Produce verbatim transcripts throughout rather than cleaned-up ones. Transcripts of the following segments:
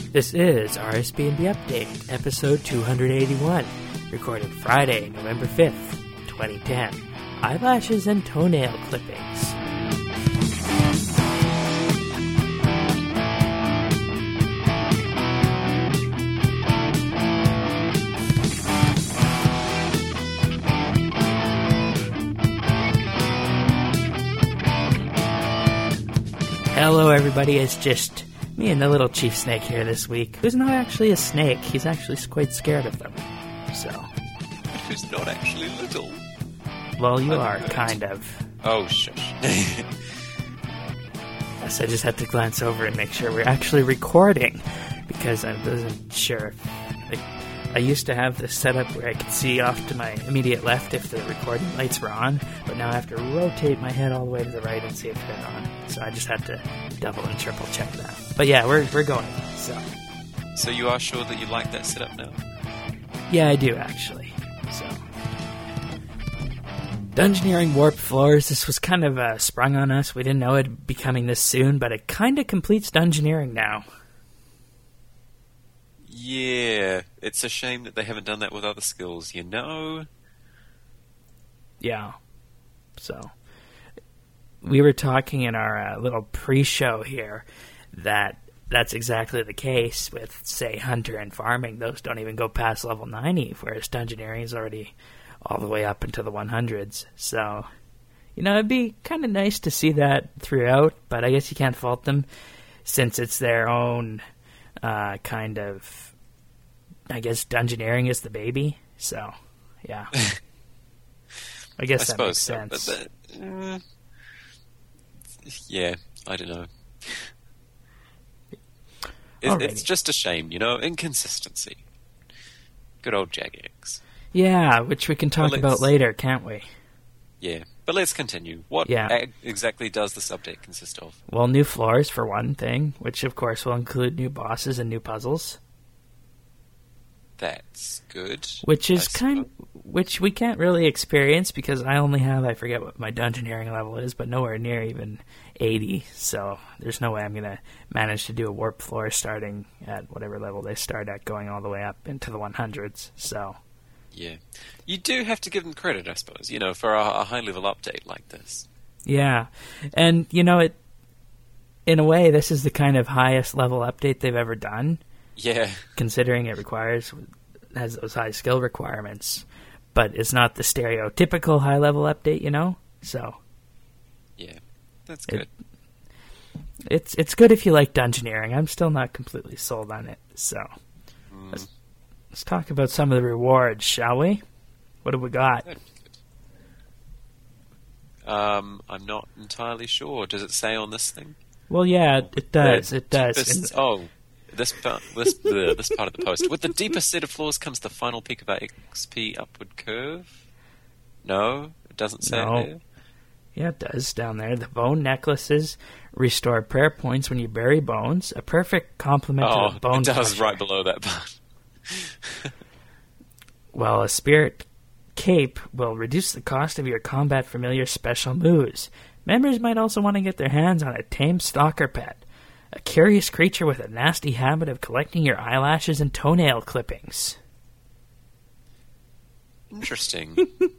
This is R S B N B Update, episode two eighty-one, recorded Friday, November fifth, twenty ten. Eyelashes and toenail clippings. Hello everybody, it's just me and the little Chief Snake here this week, who's not actually a snake, he's actually quite scared of them, so... Who's not actually little? Well, you I'm are, good. kind of. Oh, shush. Yes, I just had to glance over and make sure we're actually recording, because I wasn't sure if... Like, I used to have this setup where I could see off to my immediate left if the recording lights were on, but now I have to rotate my head all the way to the right and see if they're on. So I just had to double and triple check that. But yeah, we're we're going. So So you are sure that you like that setup now? yeah, I do actually. So Dungeoneering Warped Floors. This was kind of uh, sprung on us. We didn't know it'd be coming this soon, but it kind of completes Dungeoneering now. Yeah, it's a shame that they haven't done that with other skills, you know? Yeah. So we were talking in our uh, little pre-show here that that's exactly the case with, say, Hunter and Farming. Those don't even go past level ninety, whereas Dungeoneering is already all the way up into the hundreds. So, you know, it'd be kind of nice to see that throughout, but I guess you can't fault them since it's their own uh, kind of, I guess Dungeoneering is the baby. So, yeah. I guess I that suppose makes so, sense. but that, uh, yeah, I don't know. It, Alrighty. it's just a shame, you know? Inconsistency. Good old Jagex. Yeah, which we can talk Well, about let's- later, can't we? Yeah, but let's continue. What Yeah. ag- exactly does this update consist of? Well, new floors for one thing, which of course will include new bosses and new puzzles, That's good. which is I kind which we can't really experience because I only have, I forget what my Dungeoneering level is, but nowhere near even eighty, so there's no way I'm going to manage to do a warp floor starting at whatever level they start at, going all the way up into the hundreds, so... Yeah. You do have to give them credit, I suppose, you know, for a, a high-level update like this. Yeah, and you know, it in a way, this is the kind of highest level update they've ever done, Yeah. considering it requires has those high skill requirements, but it's not the stereotypical high level update, you know. So Yeah. That's It- good. it's it's good if you like Dungeoneering. I'm still not completely sold on it. So Mm, let's, let's talk about some of the rewards, shall we? What have we got? that'd be good. Um, I'm not entirely sure. Does it say on this thing? Well, yeah, it does. The It does. deepest- And- oh, this part, this, the, this part of the post. With the deepest set of floors comes the final peak of our X P upward curve. No, it doesn't say No. it there. Yeah, it does down there. The bone necklaces restore prayer points when you bury bones. A perfect complement Oh, to the bone it does crusher. right below that part. While a spirit cape will reduce the cost of your combat familiar special moves. Members might also want to get their hands on a tame stalker pet, a curious creature with a nasty habit of collecting your eyelashes and toenail clippings. Interesting.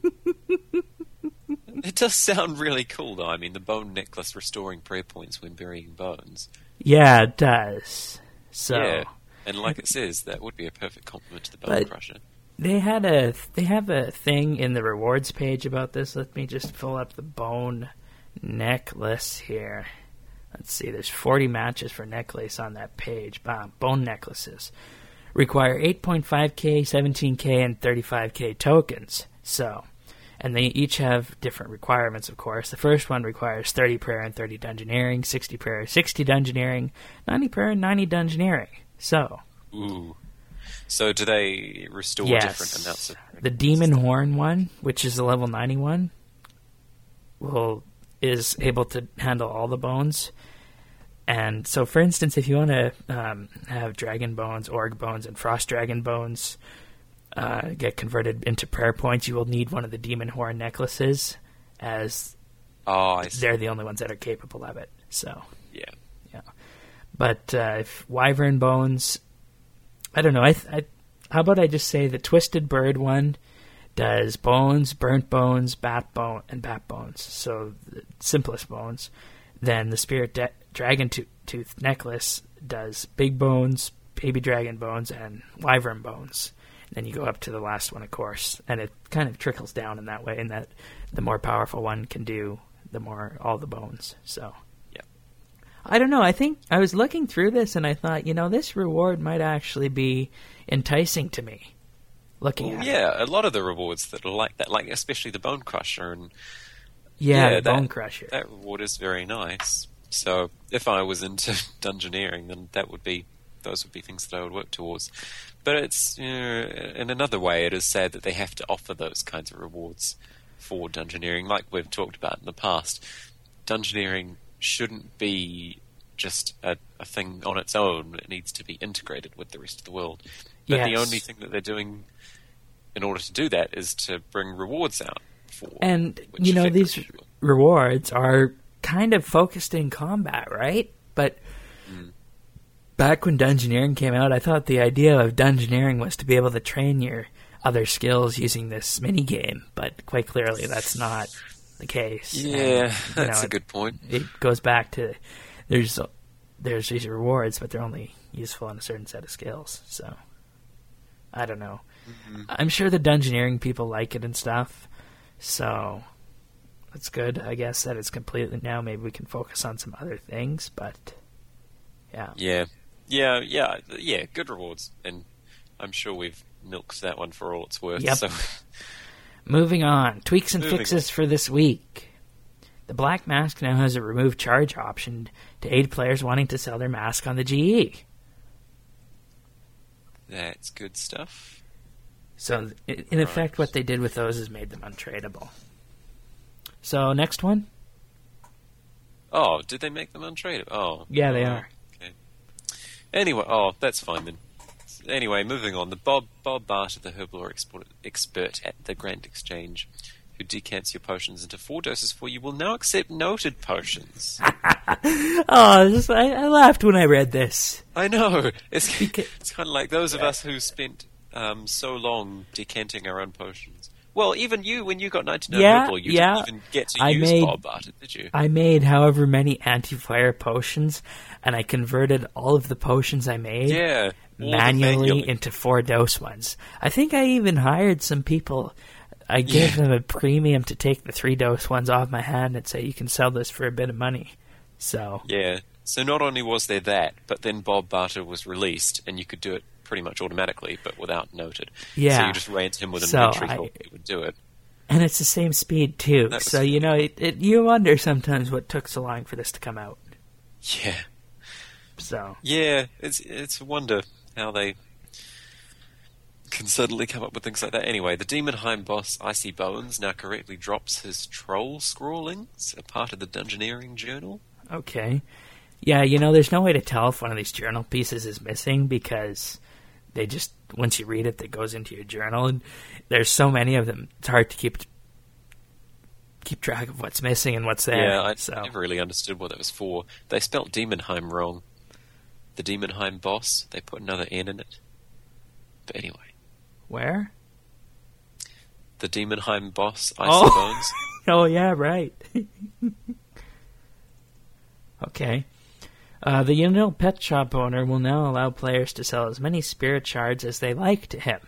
It does sound really cool, though. I mean, the bone necklace restoring prayer points when burying bones. Yeah, it does. So Yeah, and like it says, that would be a perfect complement to the bone But- crusher. they had a they have a thing in the rewards page about this. Let me just pull up the bone necklace here. Let's see, there's forty matches for necklace on that page. Bam, bone necklaces require eight point five K, seventeen K, and thirty-five K tokens. So, and they each have different requirements, of course. The first one requires thirty prayer and thirty dungeoneering, sixty prayer, sixty dungeoneering, ninety prayer, and ninety dungeoneering. So, Ooh. So do they restore yes, different amounts of... the demon horn one, which is the level ninety one, will is able to handle all the bones. And so, for instance, if you want to um, have dragon bones, orc bones, and frost dragon bones uh, get converted into prayer points, you will need one of the demon horn necklaces, as Oh, I see. they're the only ones that are capable of it. So, Yeah. yeah. But uh, if Wyvern Bones, I don't know. I, I how about I just say the Twisted Bird one does bones, burnt bones, bat bone, and bat bones. So the simplest bones. Then the Spirit De- Dragon to- Tooth Necklace does big bones, baby dragon bones, and wyvern bones. And then you go up to the last one, of course, and it kind of trickles down in that way. And that the more powerful one can do the more all the bones. So yeah, I don't know. I think I was looking through this and I thought, you know, this reward might actually be enticing to me. Looking well, at yeah, it. a lot of the rewards that are like that, like especially the Bone Crusher and yeah, yeah the that, Bone Crusher. That reward is very nice. So if I was into dungeoneering, then that would be those would be things that I would work towards. But it's you know, in another way, it is sad that they have to offer those kinds of rewards for dungeoneering, like we've talked about in the past. Dungeoneering shouldn't be just a, a thing on its own. It needs to be integrated with the rest of the world. But yes. the only thing that they're doing in order to do that is to bring rewards out for and which you know affect these the people. rewards are kind of focused in combat, right? But Mm. back when Dungeoneering came out, I thought the idea of Dungeoneering was to be able to train your other skills using this mini game, but quite clearly that's not the case. Yeah, And, that's know, a good point. It goes back to there's there's these rewards, but they're only useful in a certain set of skills. So I don't know. Mm-hmm. I'm sure the Dungeoneering people like it and stuff, so that's good. I guess that it's completely now. Maybe we can focus on some other things, but yeah, Yeah, yeah, yeah, yeah. Good rewards, and I'm sure we've milked that one for all it's worth. Yep. So. Moving on, tweaks and Moving fixes for this week. The Black Mask now has a remove charge option to aid players wanting to sell their mask on the G E. That's good stuff. So, in in effect, what they did with those is made them untradeable. So, next one? Oh, did they make them untradeable? Oh. Yeah, they oh, are. Okay. Anyway, oh, that's fine then. Anyway, moving on. The Bob Bob Barter, the herblore export, expert at the Grand Exchange, who decants your potions into four doses for you, will now accept noted potions. Oh, this, I, I laughed when I read this. I know. It's, Beca- it's kind of like those of us who spent um, so long decanting our own potions. Well, even you, when you got ninety-nine Yeah, Herblore, you yeah. didn't even get to I use made- Bob Barter, did you? I made however many anti-fire potions, and I converted all of the potions I made Yeah. all the manually, manually. into four-dose ones. I think I even hired some people. I gave Yeah. them a premium to take the three-dose ones off my hand and say, you can sell this for a bit of money. So, Yeah. So not only was there that, but then Bob Barter was released, and you could do it pretty much automatically, but without noted. Yeah. So you just ran to him with an So inventory I- code, it would do it. and it's the same speed, too. That was So, you know, it, it, you wonder sometimes what took so long for this to come out. Yeah. So, Yeah, it's it's a wonder how they can suddenly come up with things like that. Anyway, the Demonheim boss, Icy Bones, now correctly drops his troll scrawlings, a part of the Dungeoneering journal. okay. Yeah, you know, there's no way to tell if one of these journal pieces is missing because they just, once you read it, it goes into your journal, and there's so many of them, it's hard to keep keep track of what's missing and what's there. Yeah, I so. never really understood what that was for. They spelt Demonheim wrong. The Demonheim boss, they put another N in it. But anyway, Where? the Demonheim boss, Icy Oh. Bones. Oh, yeah, right. Okay. Uh, the Unil Pet Shop owner will now allow players to sell as many spirit shards as they like to him.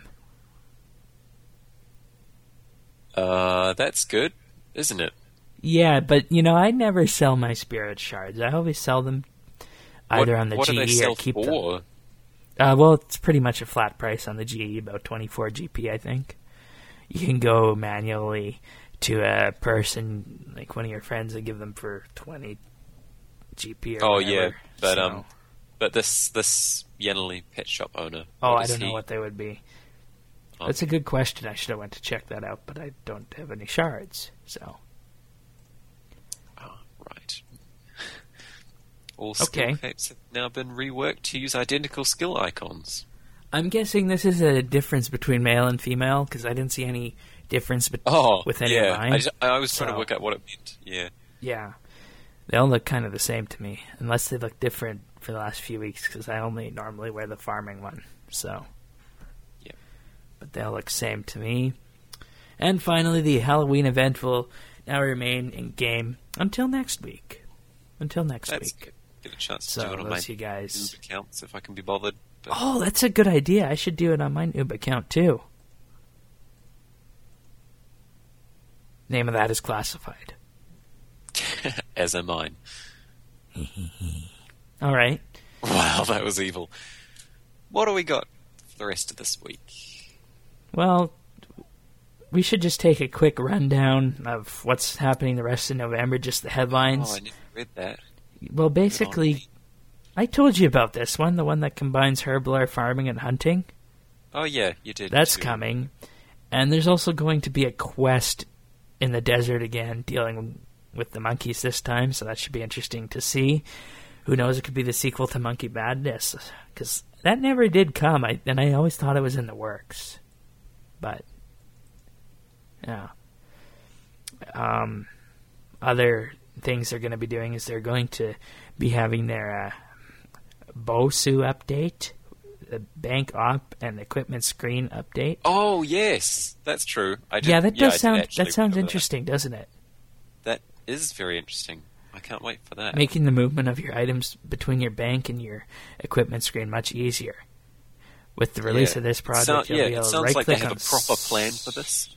Uh, that's good, isn't it? Yeah, but, you know, I never sell my spirit shards. I always sell them either what, on the what G E do they sell or keep them. for? Uh, well, it's pretty much a flat price on the G E, about twenty-four G P, I think. You can go manually to a person, like one of your friends, and give them for twenty G P or Oh whatever. yeah, but So- um, but this this Yenali pet shop owner. Oh, what I is don't know he? what they would be. Oh. That's a good question. I should have went to check that out, but I don't have any shards, so... Oh, right. All skill Okay. capes have now been reworked to use identical skill icons. I'm guessing this is a difference between male and female, because I didn't see any difference be- Oh, with any yeah. of mine. I, just, I was trying So- to work out what it meant. Yeah. Yeah. They all look kind of the same to me, unless they look different for the last few weeks because I only normally wear the farming one. So, yeah. But they all look same to me. And finally, the Halloween event will now remain in game until next week. Until next That's week. Good. Get a chance to so do it on my you guys... Noob accounts if I can be bothered. But... Oh, that's a good idea. I should do it on my Noob account too. Name of that is classified. As am mine. All right. Wow, that was evil. What do we got for the rest of this week? Well, we should just take a quick rundown of what's happening the rest of November, just the headlines. Oh, I never read that. Well, basically, I told you about this one, the one that combines Herblore farming and hunting. Oh, yeah, you did. That's too. coming. And there's also going to be a quest in the desert again, dealing with the monkeys this time, so that should be interesting to see. Who knows, it could be the sequel to Monkey Madness, because that never did come, I, and I always thought it was in the works. But, yeah. Um, other things they're going to be doing is they're going to be having their uh, BOSU update, the bank op and equipment screen update. Oh, yes, that's true. I did, yeah, that does yeah, sound that sounds remember interesting, that. doesn't it? That is very interesting. I can't wait for that. Making the movement of your items between your bank and your equipment screen much easier. With the release yeah. of this project, so, you'll yeah, be able it to sounds right like they click have on a proper plan for this.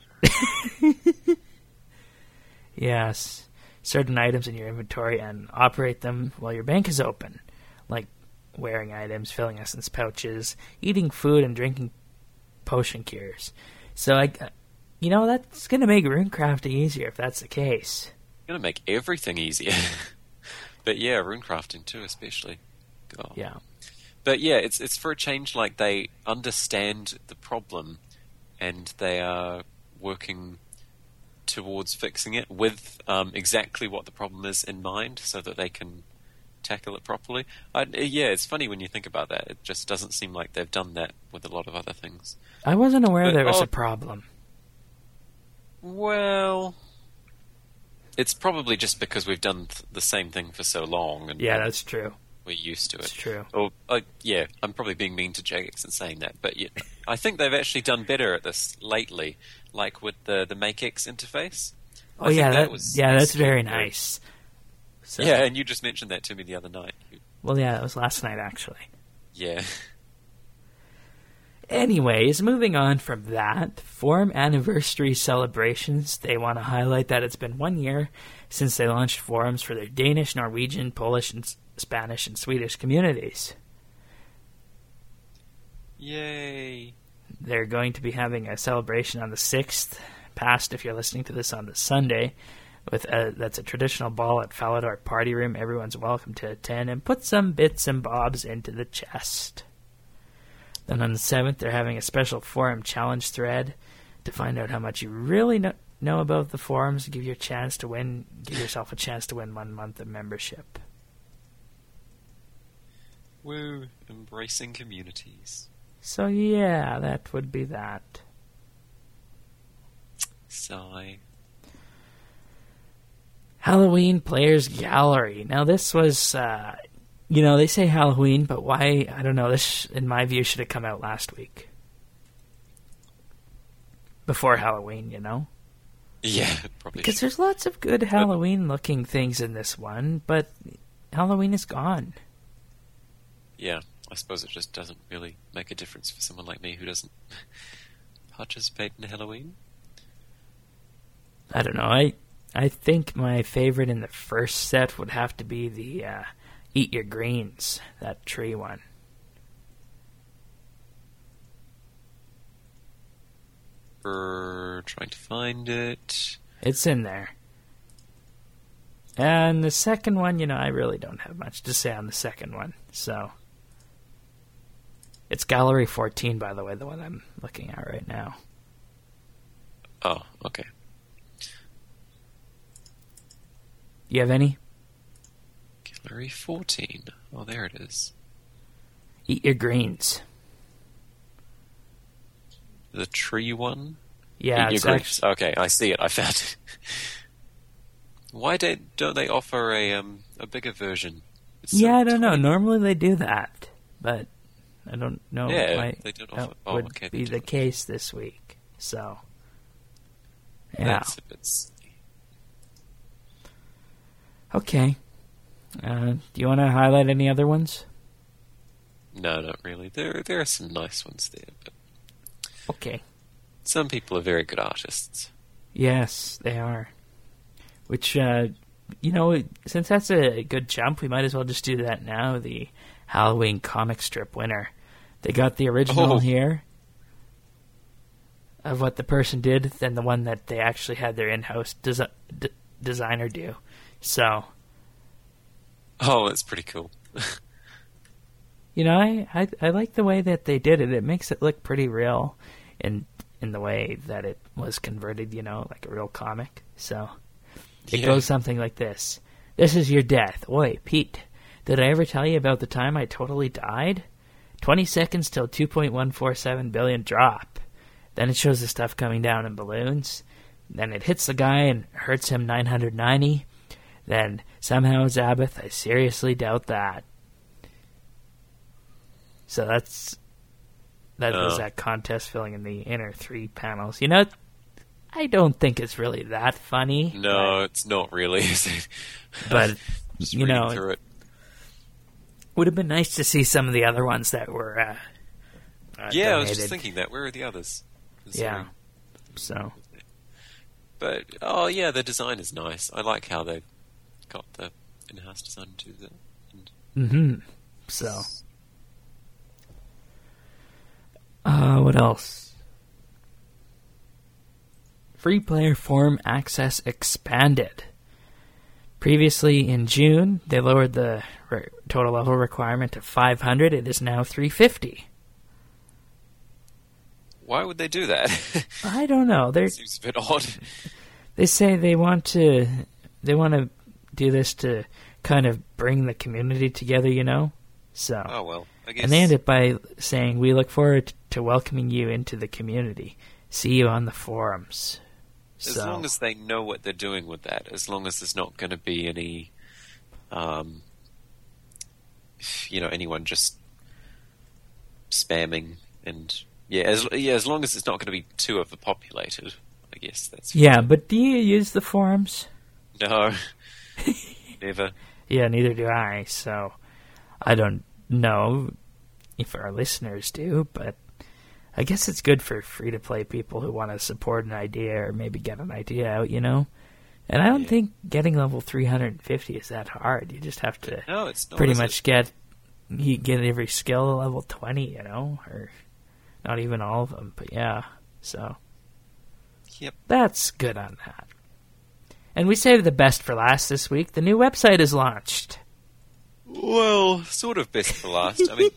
Yes. Certain items in your inventory and operate them while your bank is open. Like wearing items, filling essence pouches, eating food, and drinking potion cures. So, I, you know, that's going to make runecrafting easier if that's the case. Going to make everything easier. But yeah, runecrafting too, especially. God. Yeah. But yeah, it's it's for a change. Like they understand the problem, and they are working towards fixing it with um, exactly what the problem is in mind, so that they can tackle it properly. I, yeah, it's funny when you think about that. It just doesn't seem like they've done that with a lot of other things. I wasn't aware But, there was oh, a problem. Well, it's probably just because we've done th- the same thing for so long, and Yeah, that's true. we're used to it. It's true. Or, uh, yeah, I'm probably being mean to Jagex in saying that, but yeah, I think they've actually done better at this lately, like with the the MakeX interface. I Oh think yeah, that, was yeah, that's actually very good. nice. So, Yeah, and you just mentioned that to me the other night. Well, yeah, that was last night actually. Yeah. Anyways, moving on from that, Forum anniversary celebrations. They want to highlight that it's been one year since they launched forums for their Danish, Norwegian, Polish, and S- Spanish and Swedish communities. Yay. They're going to be having a celebration on the sixth, past if you're listening to this on the Sunday, with a, that's a traditional ball at Falador Party Room. Everyone's welcome to attend and put some bits and bobs into the chest. Then on the seventh, they're having a special forum challenge thread to find out how much you really know, know about the forums. Give your chance to win. Give yourself a chance to win one month of membership. Woo. Embracing communities. So yeah, that would be that. Sigh. Halloween Players Gallery. Now this was, uh, you know, they say Halloween, but why? I don't know. This, in my view, should have come out last week. Before Halloween, you know? Yeah, probably Because should. there's lots of good Halloween-looking things in this one, but Halloween is gone. Yeah, I suppose it just doesn't really make a difference for someone like me who doesn't participate in Halloween. I don't know. I I think my favorite in the first set would have to be the uh, Eat Your Greens, that tree one. We're trying to find it. It's in there. And the second one, you know, I really don't have much to say on the second one, so... It's Gallery fourteen, by the way, the one I'm looking at right now. Oh, okay. You have any? Gallery fourteen. Oh, there it is. Eat Your Greens. The tree one? Yeah, Eat it's your actually... grapes. Okay, I see it. I found it. Why don't don't they offer a um a bigger version? It's so Yeah, I don't know. tiny. Normally they do that, but I don't know Yeah, why they don't that offer- oh, would okay, they be do the offer. case this week. So, yeah. That's a bit silly. Okay. Uh, do you want to highlight any other ones? No, not really. There, there are some nice ones there, but Okay. some people are very good artists. Yes, they are. Which, uh, you know, since that's a good jump, we might as well just do that now. The Halloween comic strip winner. They got the original Oh. here of what the person did, than the one that they actually had their in-house desi- d- designer do. So, Oh, that's pretty cool. you know, I, I I like the way that they did it. It makes it look pretty real in in the way that it was converted, you know, like a real comic. So, it Yeah. goes something like this. This is your death. Oi, Pete. Did I ever tell you about the time I totally died? twenty seconds till two point one four seven billion drop. Then it shows the stuff coming down in balloons. Then it hits the guy and hurts him nine hundred ninety. Then somehow Zabbath, I seriously doubt that. So that's that was Oh. that contest filling in the inner three panels. You know, I don't think it's really that funny. No, it's not really, is it? But, Just you reading know, through it. would have been nice to see some of the other ones that were uh, uh, Yeah, I was just donated. thinking that. Where are the others? Yeah. So, But, oh yeah, the design is nice. I like how they've got the in-house design to the... And hmm So, uh, what else? Free player forum access expanded. Previously in June, they lowered the re- total level requirement to five hundred. It is now three fifty. why would they do that? I don't know. They're Seems a bit odd. They say they want to they want to do this to kind of bring the community together, you know? So, Oh well, I guess. and they end it by saying, "We look forward to welcoming you into the community. See you on the forums." As So, long as they know what they're doing with that, as long as there's not going to be any, um, you know, anyone just spamming and yeah, as yeah, as long as it's not going to be too overpopulated, I guess that's yeah, but do you use the forums? no, never. Yeah, neither do I. So, I don't know if our listeners do, but I guess it's good for free-to-play people who want to support an idea or maybe get an idea out, you know? And I don't Yeah. think getting level three hundred fifty is that hard. You just have to No, it's not. pretty is much it? get you get every skill to level twenty, you know? Or not even all of them, but yeah. So, Yep. that's good on that. And we saved the best for last this week. The new website is launched. Well, sort of best for last. I mean,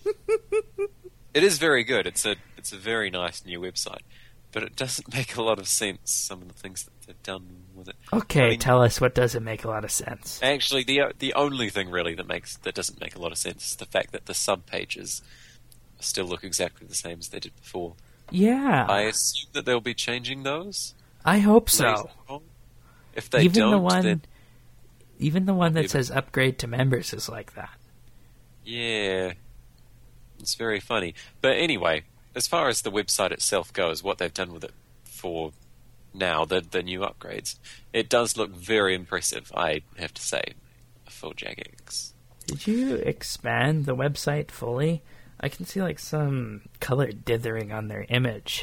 it is very good. It's a it's a very nice new website, but it doesn't make a lot of sense. Some of the things that they've done with it. Okay, I mean- tell us what doesn't make a lot of sense. Actually, the the only thing really that makes that doesn't make a lot of sense is the fact that the sub pages still look exactly the same as they did before. Yeah, I assume that they'll be changing those. I hope later so. on. If they Even don't, the one, then even the one that Maybe. says upgrade to members is like that. yeah, it's very funny. But anyway, as far as the website itself goes, what they've done with it for now, the the new upgrades, it does look very impressive. I have to say, for Jagex. Did you expand the website fully? I can see like some color dithering on their image.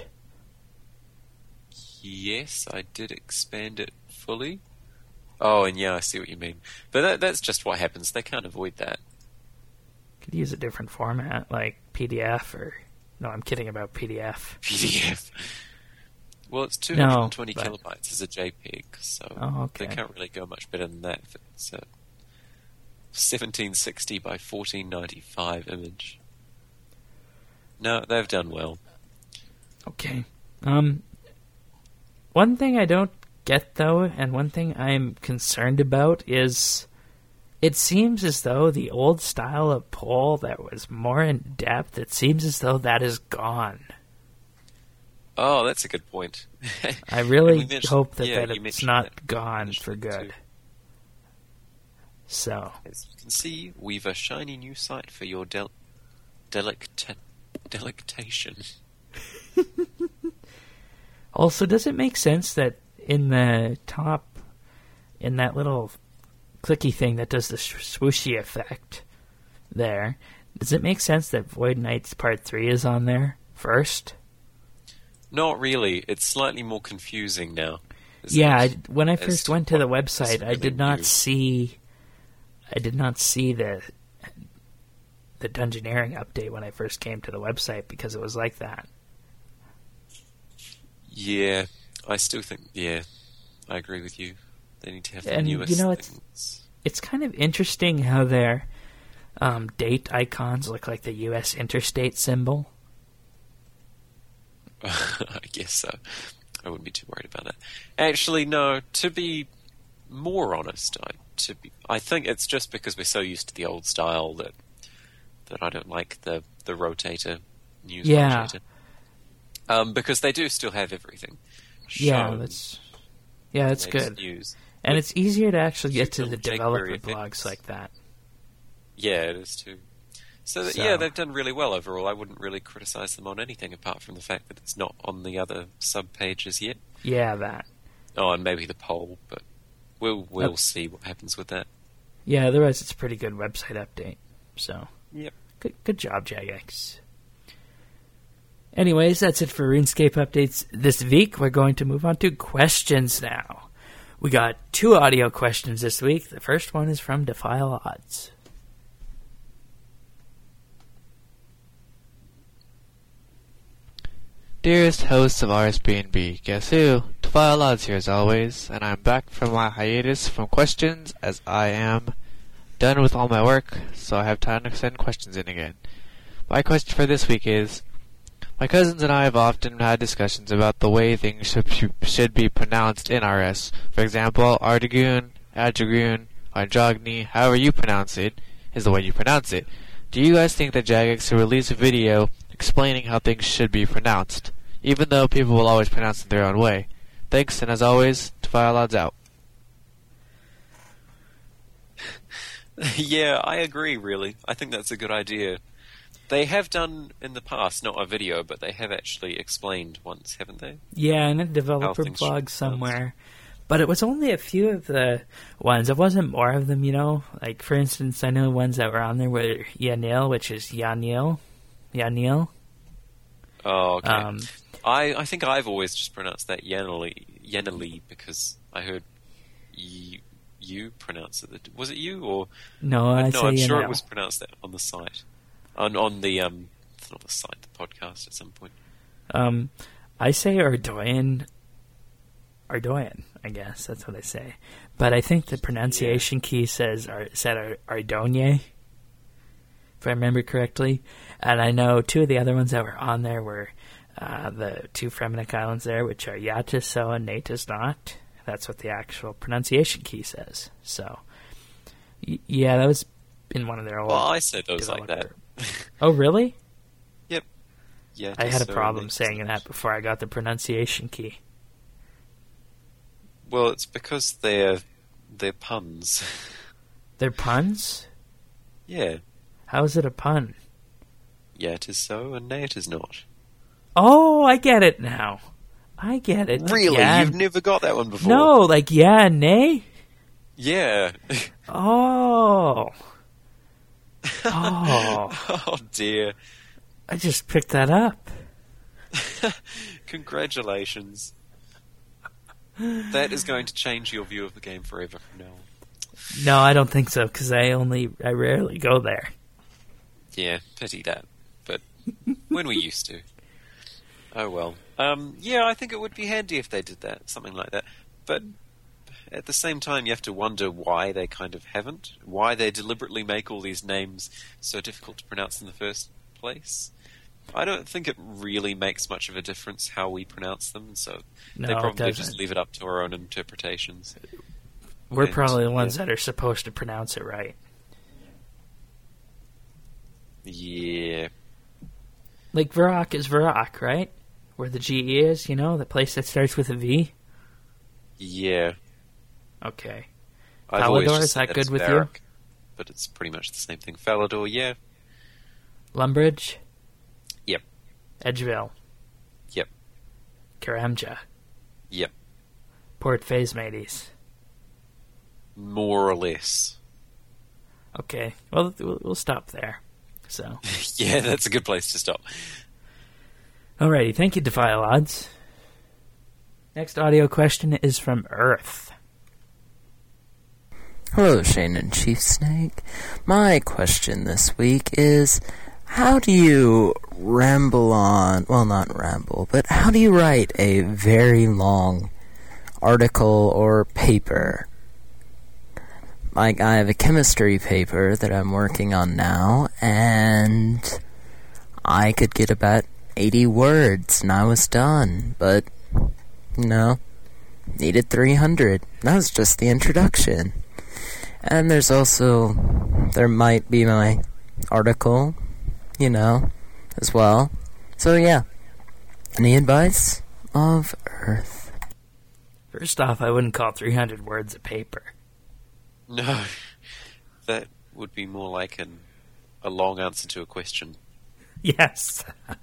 Yes, I did expand it fully. Oh, and yeah, I see what you mean. But that, that's just what happens. They can't avoid that. Could use a different format, like P D F or... No, I'm kidding about P D F. P D F. Well, it's two hundred twenty No, but- kilobytes as a JPEG, so Oh, okay. they can't really go much better than that if it's a seventeen sixty by fourteen ninety-five image. No, they've done well. Okay. Um, one thing I don't get, though, and one thing I'm concerned about is it seems as though the old style of poll that was more in depth, it seems as though that is gone. Oh, that's a good point. I really And we mentioned- hope that, yeah, that you it's mentioned not that. gone mentioned for it good. too. So, as you can see, we've a shiny new site for your del- delecta- delectation. also, does it make sense that in the top, in that little clicky thing that does the swooshy effect there, does it make sense that Void Knights Part three is on there first? Not really. It's slightly more confusing now. Yeah, I, when I As first to went to the what website, is I really did not new. see, I did not see the the Dungeoneering update when I first came to the website because it was like that. Yeah, I still think, yeah, I agree with you. They need to have the And, newest you know, it's- things. It's kind of interesting how their um, date icons look like the U S interstate symbol. I guess so. I wouldn't be too worried about that. Actually, no, to be more honest, I, to be, I think it's just because we're so used to the old style that that I don't like the, the rotator, news Yeah. rotator. Um, because they do still have everything. Yeah, shown that's yeah, that's in the latest good. News. And With it's easier to actually get to cute the little developer jQuery blogs effects. like that. Yeah, it is too. So, that, So- yeah, they've done really well overall. I wouldn't really criticize them on anything apart from the fact that it's not on the other sub pages yet. Yeah, that. Oh, and maybe the poll, but we'll we'll Yep. see what happens with that. Yeah, otherwise it's a pretty good website update. So, Yep. good, good job, Jagex. Anyways, that's it for RuneScape updates this week. We're going to move on to questions now. We got two audio questions this week. The first one is from Defile Odds. Dearest hosts of R S B N B, guess who? Defile Odds here as always, and I'm back from my hiatus from questions as I am done with all my work, so I have time to send questions in again. My question for this week is, my cousins and I have often had discussions about the way things should, should be pronounced in R S. For example, Ardagoon, Adragoon, Androgny, however you pronounce it, is the way you pronounce it. Do you guys think that Jagex should release a video explaining how things should be pronounced, even though people will always pronounce it their own way? Thanks, and as always, Defile Odds out. Yeah, I agree, really. I think that's a good idea. They have done in the past, not a video, but they have actually explained once, haven't they? Yeah, in a developer things blog should be somewhere. But it was only a few of the ones. It wasn't more of them, you know. Like, for instance, I know ones that were on there were Yanil, which is Yanil. Yanil. Oh, okay. Um, I, I think I've always just pronounced that Yenali, Yenali because I heard you, you pronounce it. Was it you or no, I no? say I'm sure Yanil. it was pronounced that on the site, on on the um, it's not the site, the podcast at some point. Um, I say Ardoyan. Ardoyan, I guess that's what I say. But I think the pronunciation key says Ar- said Ar- Ardonye, if I remember correctly. And I know two of the other ones that were on there were uh, the two Fremenic islands there, which are Yatiso and Natisnot. That's what the actual pronunciation key says. So, y- yeah, that was in one of their old. Well, I said those like that. developer- Oh, really? Yep. Yeah. I had a so problem they- saying that before I got the pronunciation key. Well, it's because they're they're puns. They're puns? Yeah. How is it a pun? Yeah, it is so, and nay, it is not. Oh, I get it now. I get it. Really? Yeah. You've never got that one before? No, like yeah and nay? Yeah. Oh. Oh. Oh dear. I just picked that up. Congratulations. That is going to change your view of the game forever from now on. No, I don't think so, because I only, I rarely go there. Yeah, pity that. But when we used to. Oh well. Um, yeah, I think it would be handy if they did that, something like that. But at the same time, you have to wonder why they kind of haven't. Why they deliberately make all these names so difficult to pronounce in the first place. I don't think it really makes much of a difference how we pronounce them, so No, they it probably doesn't. just leave it up to our own interpretations. We're And, probably the ones yeah. that are supposed to pronounce it right. Yeah. Like Varrock is Varrock, right? Where the G E is, you know, the place that starts with a V? Yeah. Okay. I've always Falador, just is that said good it's with you? Varrock, but it's pretty much the same thing. Falador, yeah. Lumbridge? Yep. Edgeville? Yep. Karamja? Yep. Port Phasmades? More or less. Okay, well, we'll we'll stop there. So, Yeah, that's a good place to stop. alrighty, thank you, Defile Odds. Next audio question is from Earth. Hello, Shane and Chief Snake. My question this week is, how do you ramble on, well, not ramble, but how do you write a very long article or paper? Like, I have a chemistry paper that I'm working on now, and I could get about eighty words, and I was done, but, no, needed three hundred. That was just the introduction. And there's also, there might be my article, you know, as well. So, yeah. Any advice of Earth? First off, I wouldn't call three hundred words a paper. No, that would be more like an, a long answer to a question. Yes.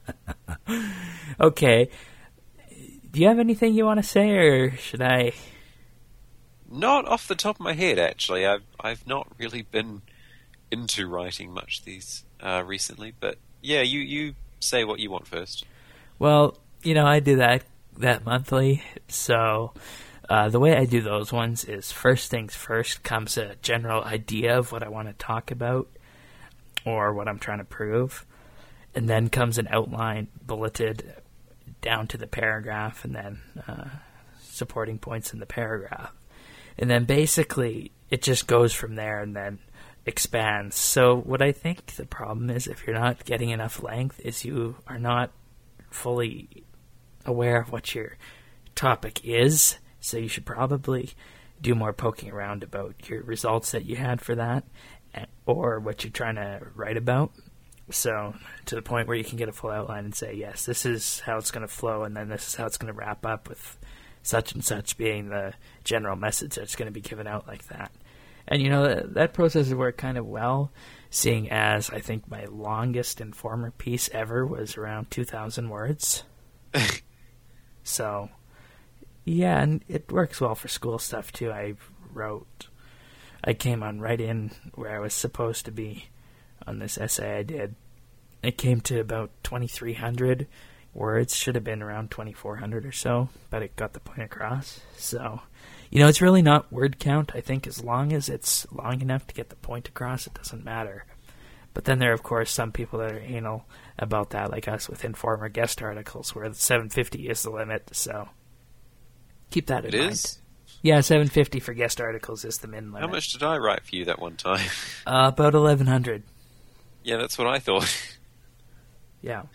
Okay. Do you have anything you want to say, or should I? Not off the top of my head, actually. I've I've not really been into writing much these uh, recently, but yeah, you, you say what you want first. Well, you know, I do that that monthly, so uh, the way I do those ones is first things first comes a general idea of what I want to talk about or what I'm trying to prove, and then comes an outline bulleted down to the paragraph, and then uh, supporting points in the paragraph. And then basically it just goes from there and then expands. So what I think the problem is, if you're not getting enough length, is you are not fully aware of what your topic is. So you should probably do more poking around about your results that you had for that, or what you're trying to write about. So to the point where you can get a full outline and say, yes, this is how it's going to flow, and then this is how it's going to wrap up, with such and such being the general message that's going to be given out like that. And, you know, that, that process has worked kind of well, seeing as I think my longest Informer piece ever was around two thousand words. So, yeah, and it works well for school stuff, too. I wrote, I came on right in where I was supposed to be on this essay I did. It came to about twenty-three hundred words. Should have been around twenty-four hundred or so, but it got the point across. So, you know, it's really not word count. I think as long as it's long enough to get the point across, it doesn't matter. But then there are, of course, some people that are anal about that, like us with Informer guest articles, where seven fifty is the limit. So keep that in It mind. is? Yeah, seven fifty for guest articles is the min limit. How much did I write for you that one time? Uh, about eleven hundred. Yeah, that's what I thought. Yeah.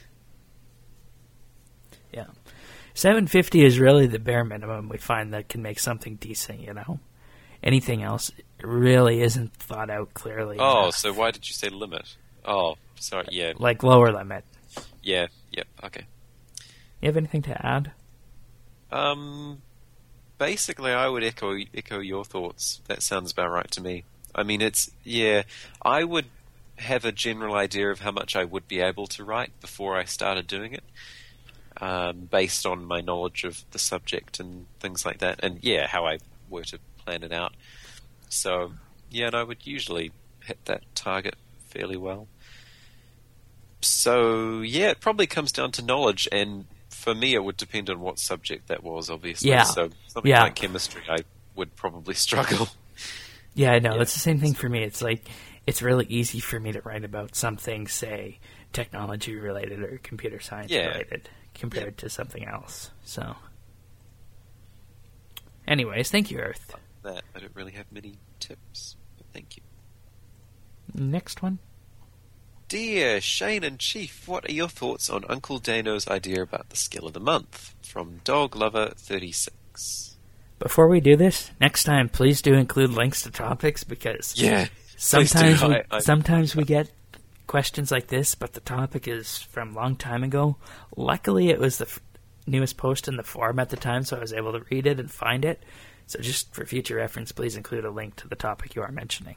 Yeah. seven fifty is really the bare minimum we find that can make something decent, you know? Anything else really isn't thought out clearly. Oh, enough. so why did you say limit? Oh, sorry, yeah. Like lower limit. Yeah, yep, okay. You have anything to add? Um, basically, I would echo echo your thoughts. That sounds about right to me. I mean, it's, yeah, I would have a general idea of how much I would be able to write before I started doing it, um, based on my knowledge of the subject and things like that, and yeah, how I were to plan it out. So, yeah, and I would usually hit that target fairly well. So, yeah, it probably comes down to knowledge, and for me it would depend on what subject that was, obviously. Yeah. So, something Yeah. like chemistry, I would probably struggle. Yeah, I know. Yeah. That's the same thing for me. It's like, it's really easy for me to write about something, say, technology related or computer science Yeah. related, compared to something else. So, anyways, thank you, Earth. That I don't really have many tips, but thank you. Next one. Dear Shane and Chief, what are your thoughts on Uncle Dano's idea about the skill of the month? From Dog Lover thirty-six. Before we do this, next time, please do include links to topics, because Yeah. sometimes please do. we, I- I- sometimes we get questions like this, but the topic is from a long time ago. Luckily, it was the f- newest post in the forum at the time, so I was able to read it and find it. So just for future reference, please include a link to the topic you are mentioning.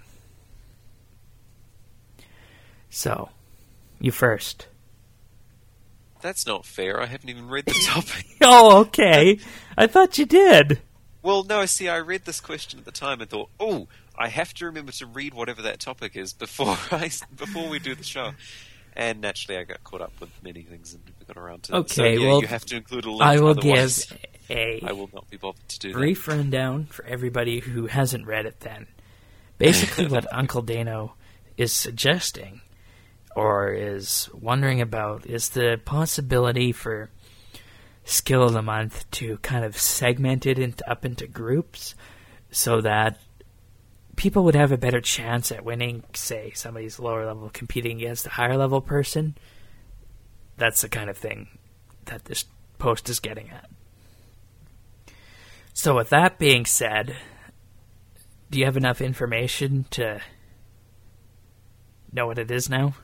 So, you first. That's not fair. I haven't even read the topic. Oh, okay. I thought you did. Well, no, see, I read this question at the time and thought, oh, I have to remember to read whatever that topic is before I before we do the show. And naturally, I got caught up with many things and never got around to it. Okay, so, yeah, well, you have to include a link. I will otherwise give a I will not be bothered to do that. brief rundown for everybody who hasn't read it then. Basically, what Uncle Dano is suggesting or is wondering about is the possibility for Skill of the Month to kind of segment it into, up into groups so that people would have a better chance at winning, say, somebody's lower level competing against a higher level person. That's the kind of thing that this post is getting at. So with that being said, do you have enough information to know what it is now?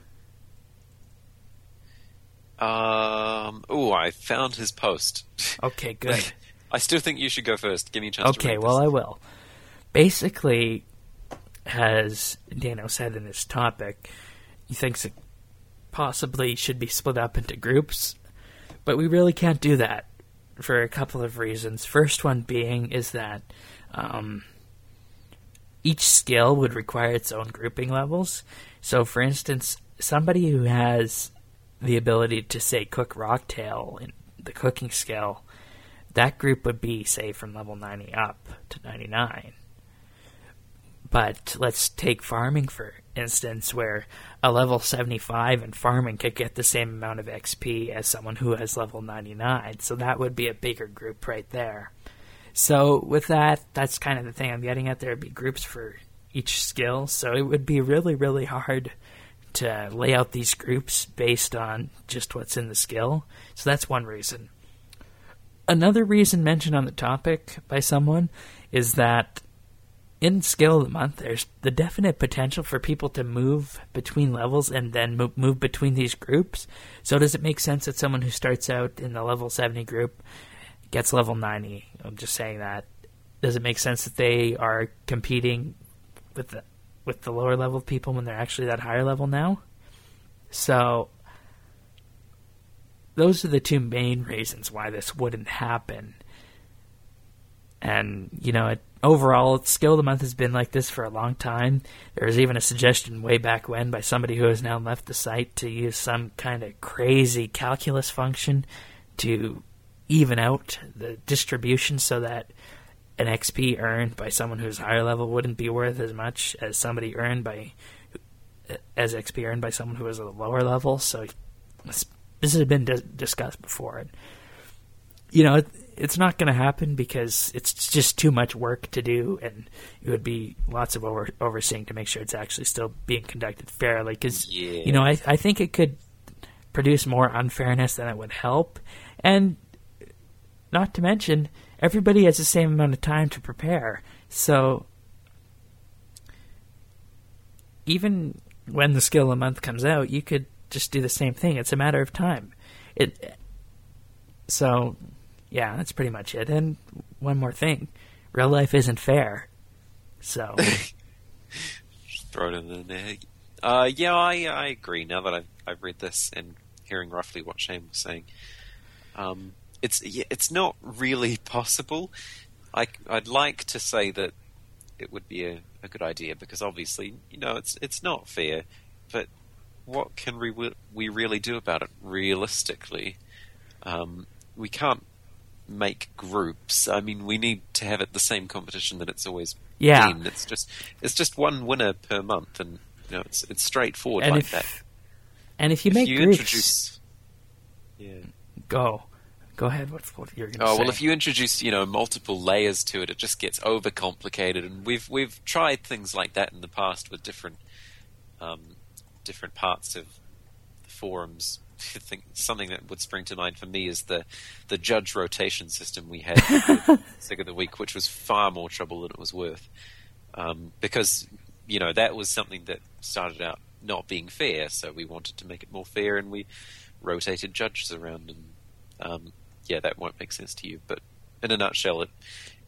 Um. Oh, I found his post. Okay, good. I still think you should go first. Give me a chance to Okay, read well, this. I will. Basically, as Dano said in his topic, he thinks it possibly should be split up into groups, but we really can't do that for a couple of reasons. First one being is that um, each skill would require its own grouping levels. So, for instance, somebody who has the ability to, say, cook rocktail in the cooking skill, that group would be, say, from level ninety up to ninety-nine. But let's take farming, for instance, where a level seventy-five in farming could get the same amount of X P as someone who has level ninety-nine. So that would be a bigger group right there. So with that, that's kind of the thing I'm getting at. There would be groups for each skill. So it would be really, really hard to lay out these groups based on just what's in the skill. So that's one reason. Another reason mentioned on the topic by someone is that in Skill of the Month, there's the definite potential for people to move between levels and then move, move between these groups. So does it make sense that someone who starts out in the level seventy group gets level ninety? I'm just saying that. Does it make sense that they are competing with the with the lower level people when they're actually that higher level now? So those are the two main reasons why this wouldn't happen. And, you know, it, overall, Skill of the Month has been like this for a long time. There was even a suggestion way back when by somebody who has now left the site to use some kind of crazy calculus function to even out the distribution so that an X P earned by someone who's higher level wouldn't be worth as much as somebody earned by as X P earned by someone who is at a lower level. So this, this has been dis- discussed before. And, you know, it, it's not going to happen because it's just too much work to do, and it would be lots of over, overseeing to make sure it's actually still being conducted fairly. Because, yeah. you know, I, I think it could produce more unfairness than it would help. And not to mention, everybody has the same amount of time to prepare. So even when the Skill of the Month comes out, you could just do the same thing. It's a matter of time. It. So, yeah, that's pretty much it. And one more thing. Real life isn't fair. So. Throw it in there. Uh, yeah, I, I agree now that I've, I've read this and hearing roughly what Shane was saying. Um, it's it's not really possible. I, I'd like to say that it would be a, a good idea because obviously, you know, it's it's not fair. But what can we we really do about it realistically? Um, we can't make groups. I mean, we need to have it the same competition that it's always yeah. been. It's just it's just one winner per month, and you know, it's it's straightforward and like if, that. And if you if make you groups, introduce, yeah. go. Go ahead. What's what you're going to oh, say? well, if you introduce, you know, multiple layers to it, it just gets overcomplicated. And we've we've tried things like that in the past with different um, different parts of the forums. I think something that would spring to mind for me is the the judge rotation system we had with Sig of the Week, which was far more trouble than it was worth. Um, because, you know, that was something that started out not being fair, so we wanted to make it more fair, and we rotated judges around and um, yeah, that won't make sense to you, but in a nutshell, it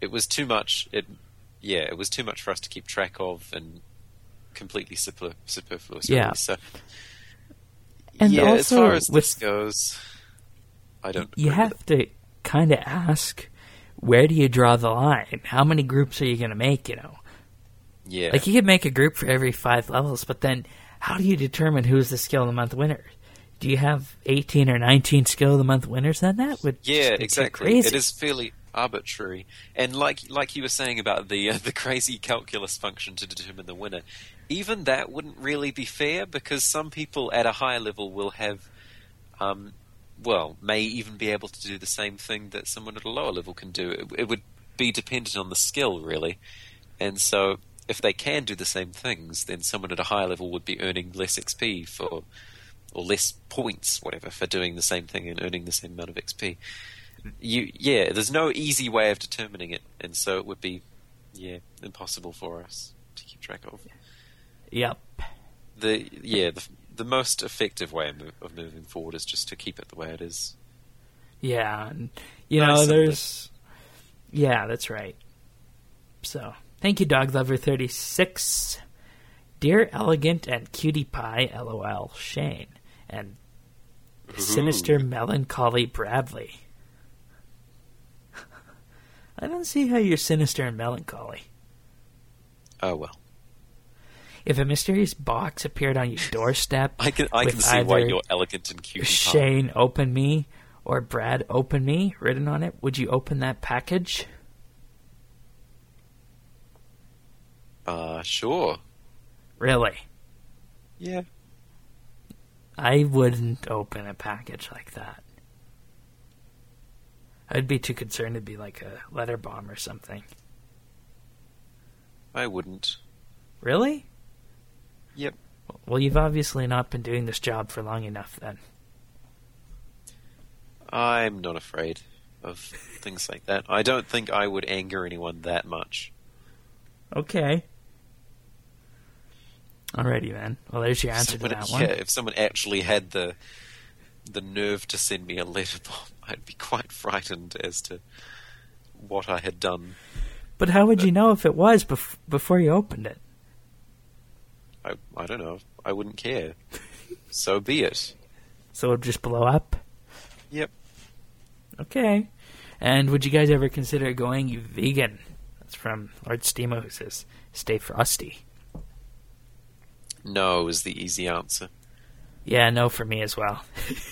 it was too much. It yeah, it was too much for us to keep track of and completely super, superfluous. Yeah. Really. So And yeah, as also far as with- this goes, I don't. You agree with have to kind of ask, where do you draw the line? How many groups are you going to make, you know? it. Yeah, Like, you could make a group for every five levels, but then how do you determine who's the Skill of the Month winner? Do you have eighteen or nineteen Skill of the Month winners? Then that would yeah, just be too exactly. crazy. It is fairly arbitrary, and like like you were saying about the uh, the crazy calculus function to determine the winner, even that wouldn't really be fair because some people at a higher level will have, um, well, may even be able to do the same thing that someone at a lower level can do. It, it would be dependent on the skill, really, and so if they can do the same things, then someone at a higher level would be earning less X P for, or less points, whatever, for doing the same thing and earning the same amount of X P. You, yeah, there's no easy way of determining it, and so it would be, yeah, impossible for us to keep track of. Yep. The yeah, the, the most effective way of, move, of moving forward is just to keep it the way it is. Yeah, and, you Nice know, of there's... Yeah, that's right. So, thank you, Dog Lover thirty-six. Dear Elegant and Cutie Pie, LOL, Shane. And Sinister Melancholy Bradley. I don't see how you're sinister and melancholy. Oh well, If a mysterious box appeared on your doorstep, I can I with can see why either you're elegant and cute. Shane open me or Brad open me written on it, would you open that package? Uh, sure. Really? Yeah. I wouldn't open a package like that. I'd be too concerned it'd be like a letter bomb or something. I wouldn't. Really? Yep. Well, you've obviously not been doing this job for long enough then. I'm not afraid of things like that. I don't think I would anger anyone that much. Okay. Alrighty, then. Well, there's your answer Someone- to that yeah, one. if someone actually had the the nerve to send me a letter bomb, I'd be quite frightened as to what I had done. But how would you know if it was bef- before you opened it? I I don't know. I wouldn't care. So be it. So it would just blow up? Yep. Okay. And would you guys ever consider going vegan? That's from Lord Steamo, who says, stay frosty. No is the easy answer. Yeah, no for me as well.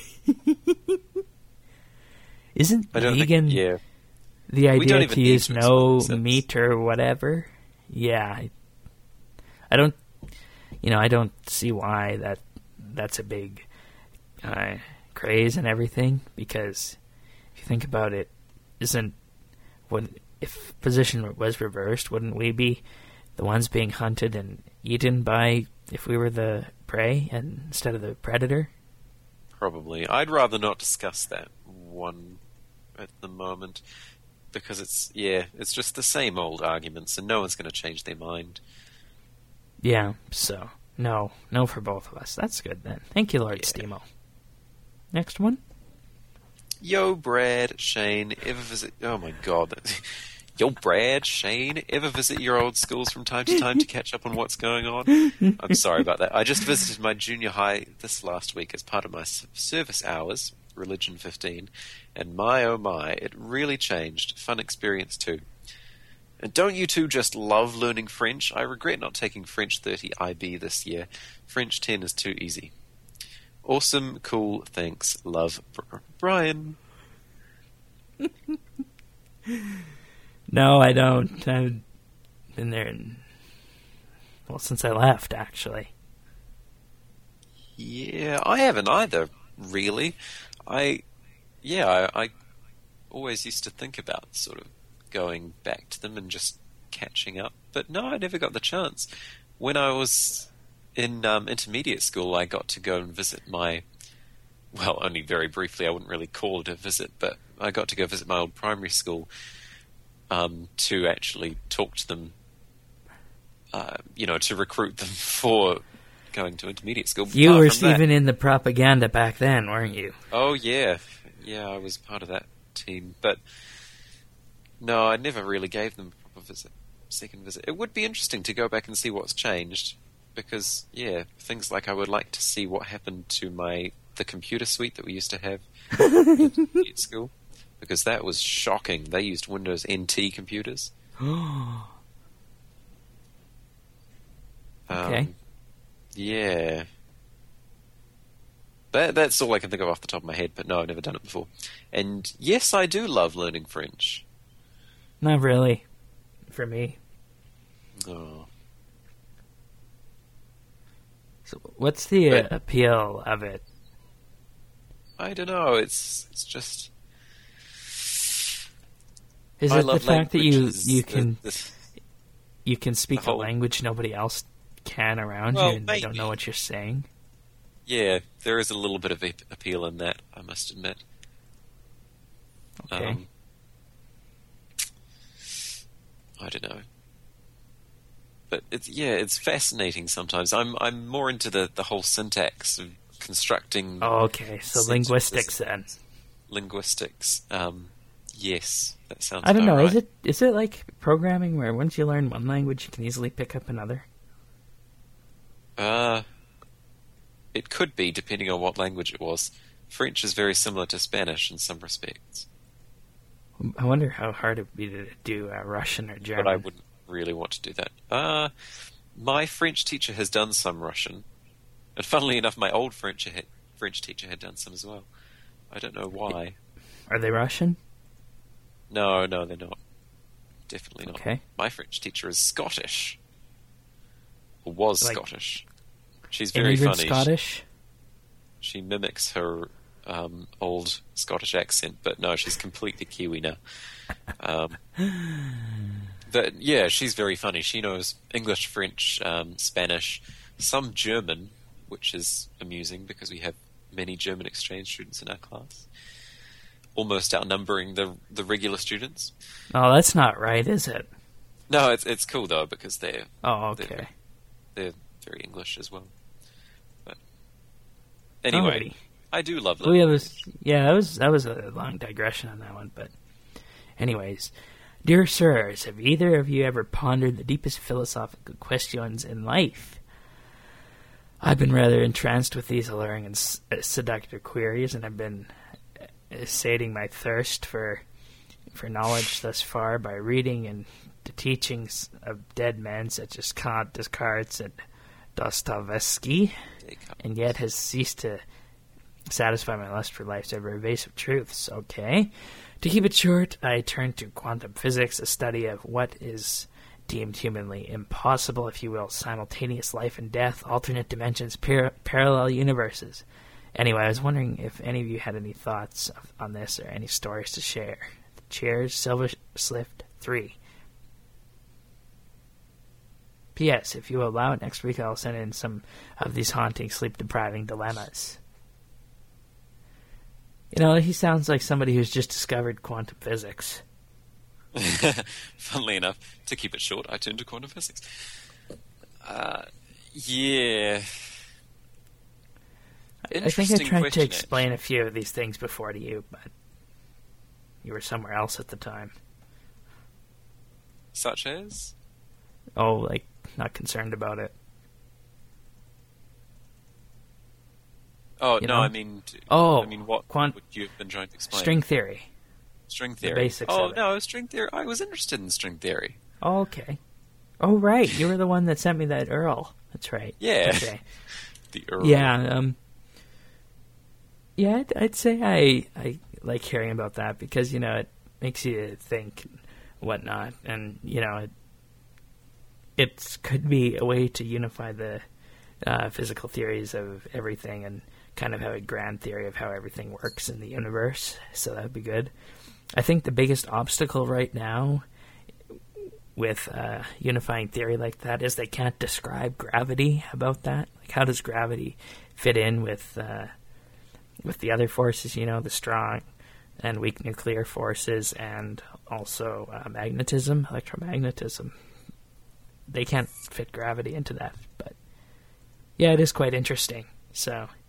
Isn't I don't vegan think. Yeah. the don't idea even to need use to no explain this. meat or whatever? Yeah. I, I don't, you know, I don't see why that that's a big uh, craze and everything, because if you think about it, isn't, when, if position was reversed, wouldn't we be the ones being hunted and eaten by, if we were the prey and instead of the predator? Probably. I'd rather not discuss that one at the moment because it's yeah, it's just the same old arguments, and no one's going to change their mind. Yeah, so, no. No for both of us. That's good, then. Thank you, Lord Yeah. Steamo. Next one? Yo, Brad, Shane, ever visit? Oh my God. Yo, Brad, Shane, ever visit your old schools from time to time to catch up on what's going on? I'm sorry about that. I just visited my junior high this last week as part of my s- service hours, Religion fifteen, and my oh my, it really changed. Fun experience too. And don't you two just love learning French? I regret not taking French thirty I B this year. French ten is too easy. Awesome, cool, thanks, love, Br- Brian. No, I don't. I've been there, in, well, since I left, actually. Yeah, I haven't either, really. I, yeah, I, I always used to think about sort of going back to them and just catching up, but no, I never got the chance. When I was in um, intermediate school, I got to go and visit my, well, only very briefly, I wouldn't really call it a visit, but I got to go visit my old primary school um, to actually talk to them, uh, you know, to recruit them for going to intermediate school. You Apart were from that- even in the propaganda back then, weren't you? Oh yeah, yeah, I was part of that team. But No, I never really gave them a proper visit, second visit. It would be interesting to go back and see what's changed, because, yeah, things like I would like to see what happened to my the computer suite that we used to have at school, because that was shocking. They used Windows N T computers. Okay. Um, yeah. That, that's all I can think of off the top of my head, but no, I've never done it before. And yes, I do love learning French. Not really, for me. Oh. So what's the uh, But- appeal of it? I don't know, it's it's just... Is I it the love fact that you languages. you The- can the- you can speak the a whole- language nobody else can around Well, you, and they don't know maybe. what you're saying? Yeah, there is a little bit of a- appeal in that, I must admit. Okay. Um, I don't know. But it's yeah, it's fascinating sometimes. I'm I'm more into the, the whole syntax of constructing Oh, okay. So sentences. linguistics then. linguistics. Um, yes, that sounds I don't about know. right. Is it is it like programming where once you learn one language, you can easily pick up another? Uh, it could be, depending on what language it was. French is very similar to Spanish in some respects, I wonder how hard it would be to do uh, Russian or German. but I wouldn't really want to do that. Uh, my French teacher has done some Russian, and funnily enough, my old French had, French teacher had done some as well. I don't know why. Are they Russian? No, no, they're not. Definitely not. Okay. My French teacher is Scottish. Or was Like- Scottish. She's very Immigrant funny. Scottish? She mimics her um, old Scottish accent, but no, she's completely Kiwi now. Um, but yeah, she's very funny. She knows English, French, um, Spanish, some German, which is amusing because we have many German exchange students in our class, almost outnumbering the the regular students. Oh, that's not right, is it? No, it's it's cool though because they're Oh, They're- okay. they're very English as well. But anyway, Alrighty. I do love Well, yeah, them. was, yeah, that was that was a long digression on that one, but anyways, dear sirs, have either of you ever pondered the deepest philosophical questions in life? I've been rather entranced with these alluring and s- uh, seductive queries, and I've been uh, sating my thirst for for knowledge thus far by reading and the teachings of dead men such as Kant, Descartes, and Dostoevsky, and yet has ceased to satisfy my lust for life's ever evasive truths. Okay. To keep it short, I turn to quantum physics, a study of what is deemed humanly impossible, if you will, simultaneous life and death, alternate dimensions, par- parallel universes. Anyway, I was wondering if any of you had any thoughts of, on this or any stories to share. Cheers, Silver Slift three. P S. If you allow it, next week I'll send in some of these haunting, sleep-depriving dilemmas. You know, he sounds like somebody who's just discovered quantum physics. Funnily enough, to keep it short, I turned to quantum physics. Uh, yeah. I think I tried to question, explain a few of these things before to you, but you were somewhere else at the time. Such as? Oh, like, not concerned about it. Oh, You no, know? I mean... t- Oh, I mean, what quant- would you have been trying to explain? String theory. String the theory. basics oh, of it. no, string theory. I was interested in string theory. Oh, okay. Oh, right. You were the one that sent me that Earl. That's right. Yeah. Okay. The Earl. Yeah, um... Yeah, I'd, I'd say I, I like hearing about that because, you know, it makes you think and whatnot. And, you know, it, it could be a way to unify the uh, physical theories of everything and kind of have a grand theory of how everything works in the universe. So that would be good. I think the biggest obstacle right now with uh, unifying theory like that is they can't describe gravity about that. Like, how does gravity fit in with... Uh, with the other forces, you know, the strong and weak nuclear forces and also uh, magnetism, electromagnetism. They can't fit gravity into that, but yeah, it is quite interesting. So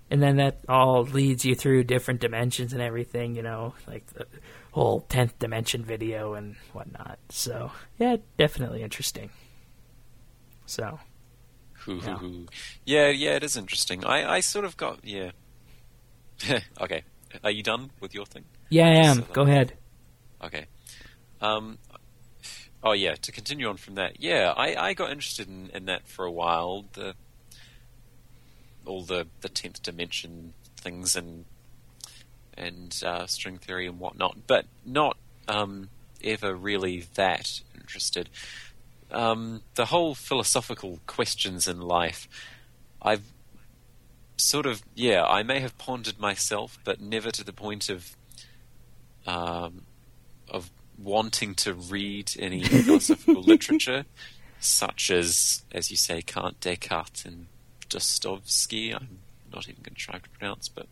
And then that all leads you through different dimensions and everything, you know, like the whole tenth dimension video and whatnot. So, yeah, definitely interesting. So, yeah. yeah. yeah, yeah, it is interesting. I, I sort of got, yeah. Okay. Are you done with your thing? Yeah, I am. So, Go ahead. Okay. Um, oh, yeah, to continue on from that, yeah, I, I got interested in, in that for a while, the all the, the tenth dimension things and and uh, string theory and whatnot, but not um, ever really that interested. Um, the whole philosophical questions in life, I've sort of, yeah, I may have pondered myself, but never to the point of um, of wanting to read any philosophical literature, such as, as you say, Kant, Descartes, and Dostoevsky. I'm not even going to try to pronounce, but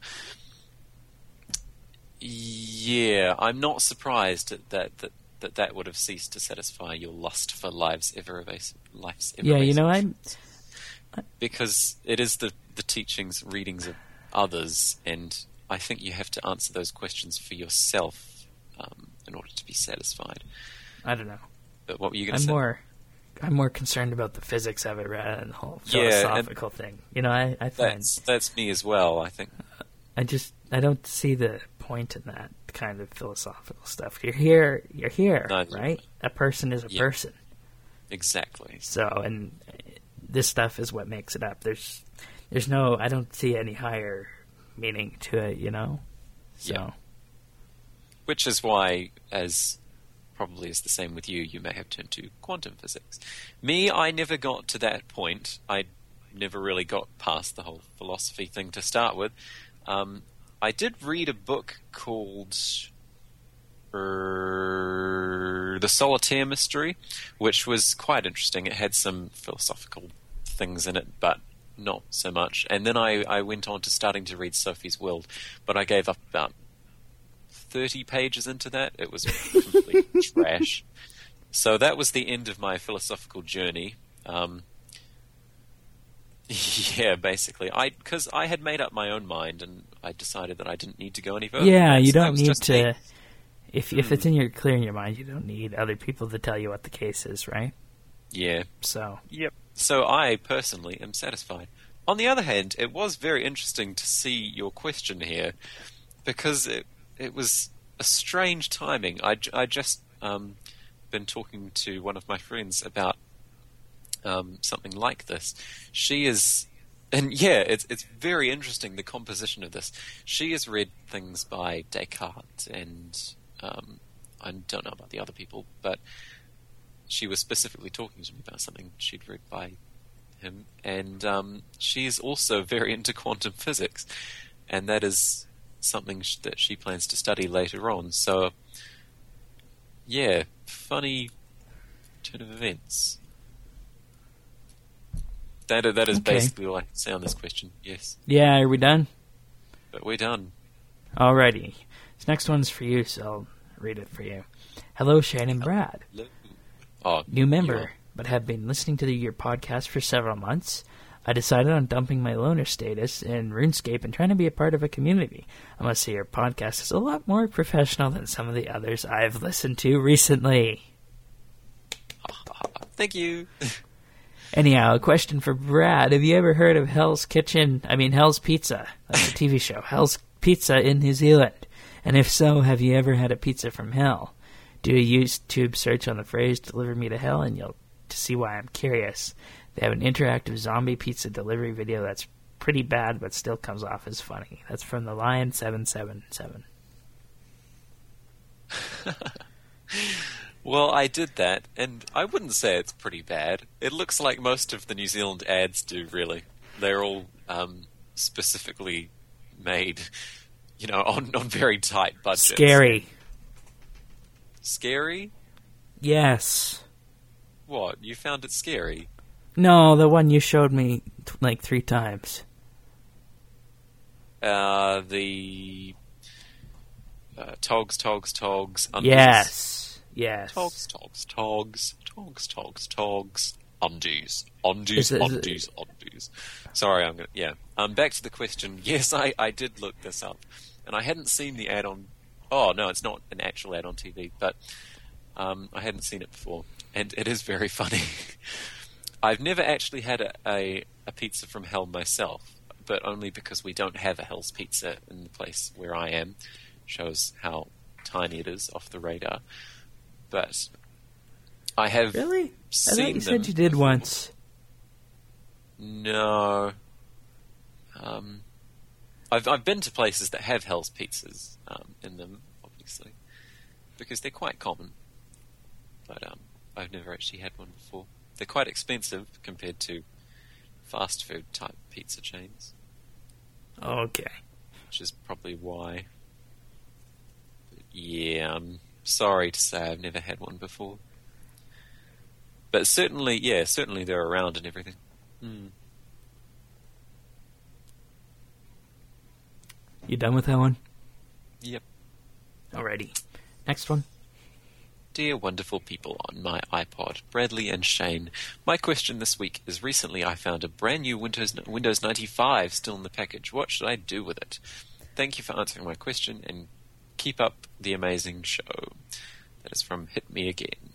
yeah, I'm not surprised that that that, that, that would have ceased to satisfy your lust for life's ever evasive. Life's ever Yeah, you know, I'm because it is the the teachings, readings of others, and I think you have to answer those questions for yourself um, in order to be satisfied. I don't know. But what were you going to I'm say? more, I'm more concerned about the physics of it rather than the whole Yeah, philosophical thing. You know, I, I find That's that's me as well. I think. I just I don't see the point in that kind of philosophical stuff. You're here, you're here, Neither. right? A person is a Yeah. person. Exactly. So, and this stuff is what makes it up. There's, there's no, I don't see any higher meaning to it, you know? So, Yeah. Which is why, as probably is the same with you, you may have turned to quantum physics. Me, I never got to that point. I never really got past the whole philosophy thing to start with. Um, I did read a book called uh, The Solitaire Mystery, which was quite interesting. It had some philosophical things in it, but not so much. And then I, I went on to starting to read Sophie's World, but I gave up about thirty pages into that. It was complete trash. So that was the end of my philosophical journey. Um, yeah, basically, I because I had made up my own mind, and I decided that I didn't need to go any further. yeah, That's- you that don't was need just to, me. if if Hmm. it's in your, clear in your mind, you don't need other people to tell you what the case is, right? Yeah. So, Yep. So I personally am satisfied. On the other hand, it was very interesting to see your question here, because it it was a strange timing. I, j- I just um, been talking to one of my friends about um, something like this. She is, and yeah, it's it's very interesting, the composition of this. She has read things by Descartes, and um, I don't know about the other people, but she was specifically talking to me about something she'd read by him, and um, she is also very into quantum physics, and that is something sh- that she plans to study later on. So, yeah, funny turn of events. That that is Okay. basically all I can say on this question. Yes, yeah, are we done? but we're done. Alrighty. This next one's for you, so I'll read it for you. Hello, Shane and Brad. Oh, New you member, are- but have been listening to the, your podcast for several months. I decided on dumping my loner status in RuneScape and trying to be a part of a community. I must say your podcast is a lot more professional than some of the others I've listened to recently. Thank you. Anyhow, a question for Brad. Have you ever heard of Hell's Kitchen? I mean, Hell's Pizza. That's a T V show. Hell's Pizza in New Zealand. And if so, have you ever had a pizza from hell? Do a YouTube search on the phrase "deliver me to hell" and you'll to see why I'm curious. They have an interactive zombie pizza delivery video that's pretty bad but still comes off as funny. That's from the Lion seven seven seven. Well, I did that, and I wouldn't say it's pretty bad. It looks like most of the New Zealand ads do, really. They're all um, specifically made, you know, on, on very tight budgets. Scary. Scary? Yes. What? You found it scary? No, the one you showed me t- like three times. Uh, the uh, Togs, Togs, Togs. Undies. Yes. Yes. Togs, Togs, Togs, Togs, Togs, Togs. undies, undies, Is it- is it- undies, undies. Sorry, I'm gonna, yeah. Um, back to the question. Yes, I, I did look this up, and I hadn't seen the ad on. Oh no, it's not an actual ad on T V, but um, I hadn't seen it before, and it is very funny. I've never actually had a, a, a pizza from Hell myself, but only because we don't have a Hell's Pizza in the place where I am. Shows how tiny it is off the radar. But I have Really? I seen thought you them said you did before. once. No. Um, I've I've been to places that have Hell's Pizzas um, in them, obviously, because they're quite common. But um, I've never actually had one before. They're quite expensive compared to fast food type pizza chains, Okay. which is probably why. But yeah, I'm sorry to say I've never had one before. But certainly, yeah, certainly they're around and everything. Hmm. You done with that one? Yep. Alrighty. Next one. Dear wonderful people on my iPod, Bradley and Shane, my question this week is recently I found a brand new Windows Windows ninety-five still in the package. What should I do with it? Thank you for answering my question and keep up the amazing show. That is from Hit Me Again.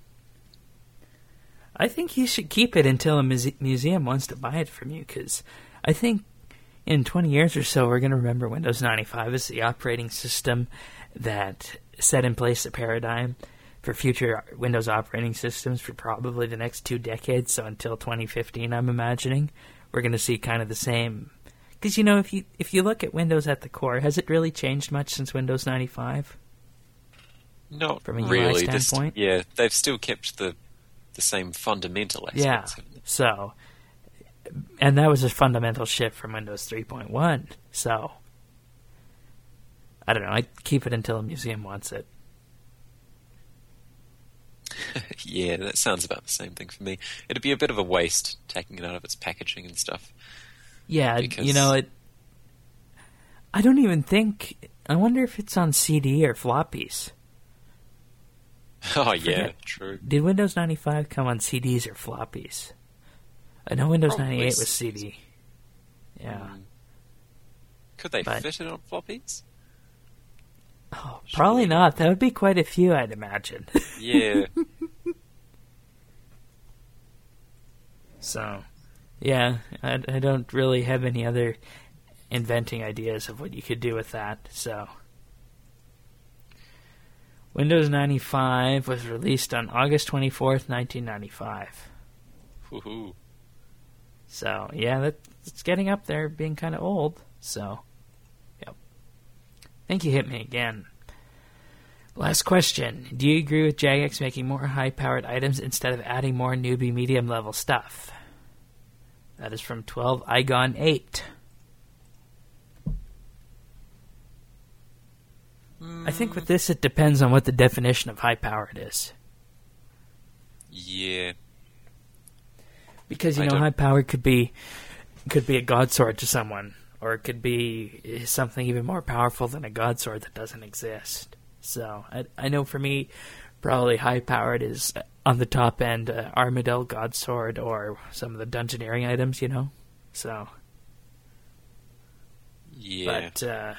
I think you should keep it until a muse- museum wants to buy it from you, because I think in twenty years or so we're going to remember Windows ninety-five as the operating system that set in place a paradigm for future Windows operating systems for probably the next two decades, so until twenty fifteen, I'm imagining, we're going to see kind of the same. Because, you know, if you if you look at Windows at the core, has it really changed much since Windows ninety-five? Not From a U I really. This- standpoint? yeah, they've still kept the the same fundamental aspects. Yeah, haven't they? so, and that was a fundamental shift from Windows three point one, so, I don't know, I'd keep it until a museum wants it. Yeah, that sounds about the same thing for me. It'd be a bit of a waste taking it out of its packaging and stuff. Yeah, Because- you know, it. I don't even think. I wonder if it's on C D or floppies. Oh, yeah, Forget- true. Did Windows ninety-five come on C Ds or floppies? I know Windows Probably ninety-eight was C C D. Yeah. Mm. Could they But- fit it on floppies? Oh, probably Surely. not. That would be quite a few, I'd imagine. Yeah. So, yeah, I, I don't really have any other inventing ideas of what you could do with that. So, Windows ninety-five was released on August twenty-fourth, nineteen ninety-five. Woohoo. So, yeah, that, it's getting up there, being kind of old. So, yep. Think you hit me again. Last question. Do you agree with Jagex making more high-powered items instead of adding more newbie medium-level stuff? That is from twelve Igon eight. I think with this, it depends on what the definition of high-powered is. Yeah. Because, you I know, don't- high-powered could be could be a god sword to someone, or it could be something even more powerful than a god sword that doesn't exist. So, I, I know for me, probably high-powered is on the top end, uh, Armadillo God Sword, or some of the dungeoneering items, you know? So, Yeah. but, uh,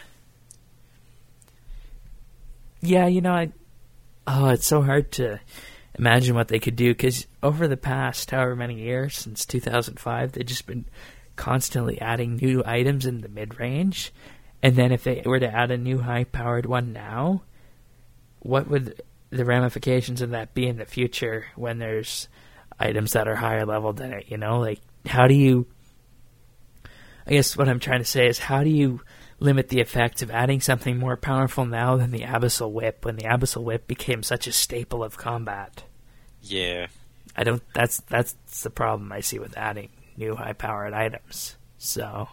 yeah, you know, I, oh, it's so hard to imagine what they could do, because over the past however many years, since two thousand five, they've just been constantly adding new items in the mid-range, and then if they were to add a new high-powered one now, what would the ramifications of that be in the future when there's items that are higher level than it, you know? Like, how do you... I guess what I'm trying to say is, how do you limit the effects of adding something more powerful now than the Abyssal Whip, when the Abyssal Whip became such a staple of combat? Yeah. I don't... That's, that's the problem I see with adding new high-powered items. So...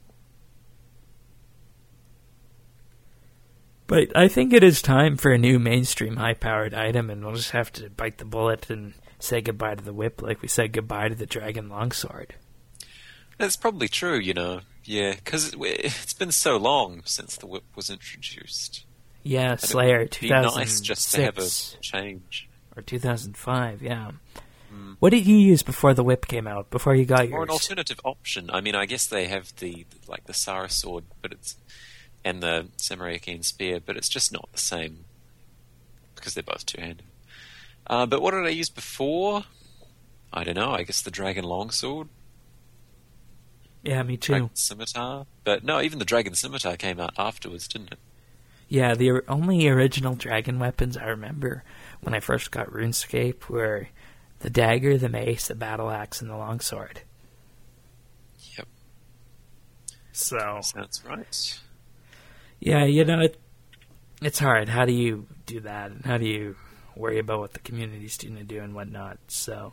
But I think it is time for a new mainstream high-powered item, and we'll just have to bite the bullet and say goodbye to the whip like we said goodbye to the dragon longsword. That's probably true, you know. Yeah, because it's been so long since the whip was introduced. Yeah, Slayer It'd two be thousand six nice just to have a change. or two thousand five, yeah. What did you use before the whip came out? Before you got Or yours? an alternative option. I mean, I guess they have the like the Sara sword, but it's and the Samurai Ken spear, but it's just not the same because they're both two-handed. Uh, but what did I use before? I don't know. I guess the Dragon Longsword, Yeah, me too. Dragon Scimitar. But no, even the Dragon Scimitar came out afterwards, didn't it? Yeah, the or- only original dragon weapons I remember when I first got RuneScape were the dagger, the mace, the battle axe, and the longsword. Yep, So, sounds right. yeah, you know, it, it's hard. How do you do that? And how do you worry about what the community's going to do and whatnot? So,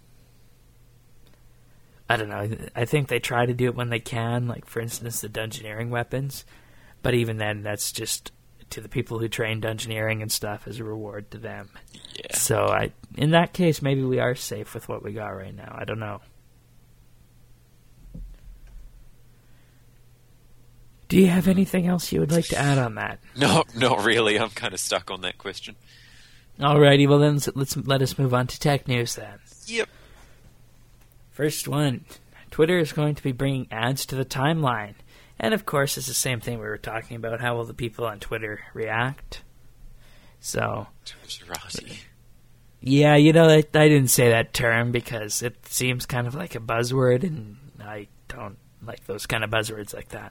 I don't know. I think they try to do it when they can, like, for instance, the dungeoneering weapons. But even then, that's just to the people who train dungeoneering and stuff as a reward to them. Yeah. So, I, in that case, maybe we are safe with what we got right now. I don't know. Do you have anything else you would like to add on that? No, not really. I'm kind of stuck on that question. Alrighty, well then let's, let's let us move on to tech news then. Yep. First one, Twitter is going to be bringing ads to the timeline. And of course, it's the same thing we were talking about. How will the people on Twitter react? So, Twitterati. yeah, you know, I, I didn't say that term because it seems kind of like a buzzword, and I don't like those kind of buzzwords like that.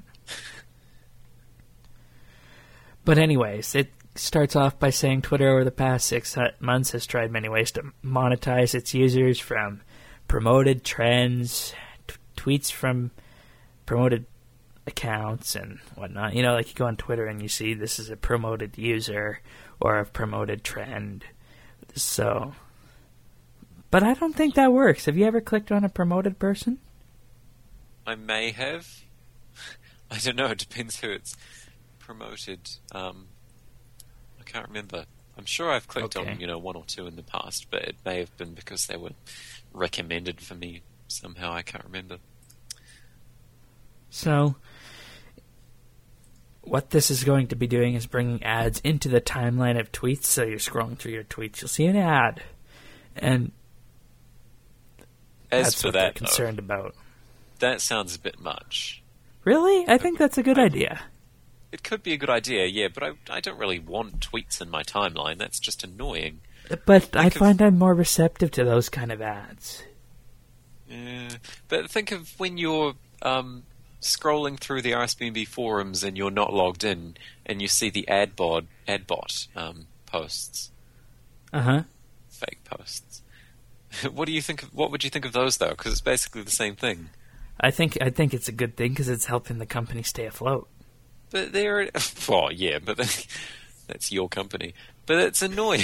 But anyways, it starts off by saying Twitter over the past six months has tried many ways to monetize its users, from promoted trends, t- tweets from promoted accounts and whatnot. You know, like you go on Twitter and you see this is a promoted user or a promoted trend. So, but I don't think that works. Have you ever clicked on a promoted person? I may have. I don't know. It depends who it's promoted. Um, I can't remember. I'm sure I've clicked Okay. on, you know, one or two in the past, but it may have been because they were recommended for me somehow. I can't remember. So, what this is going to be doing is bringing ads into the timeline of tweets. So you're scrolling through your tweets, you'll see an ad, and As that's for what they're that, though, concerned about. that sounds a bit much. Really? I think that's a good idea. It could be a good idea, yeah, but I, I don't really want tweets in my timeline. That's just annoying. But I Think of- find I'm more receptive to those kind of ads. Yeah. But think of when you're um, scrolling through the R S B N B forums and you're not logged in, and you see the adbot, adbot um, posts, Uh huh. fake posts. What do you think? Of, what would you think of those, though? Because it's basically the same thing. I think I think it's a good thing because it's helping the company stay afloat. But they're well, yeah, but they, that's your company. But it's annoying.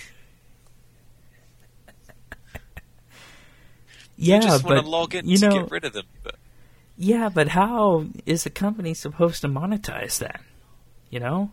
Yeah, you just but want to log in you to know, get rid of them. But yeah, but how is a company supposed to monetize that? You know,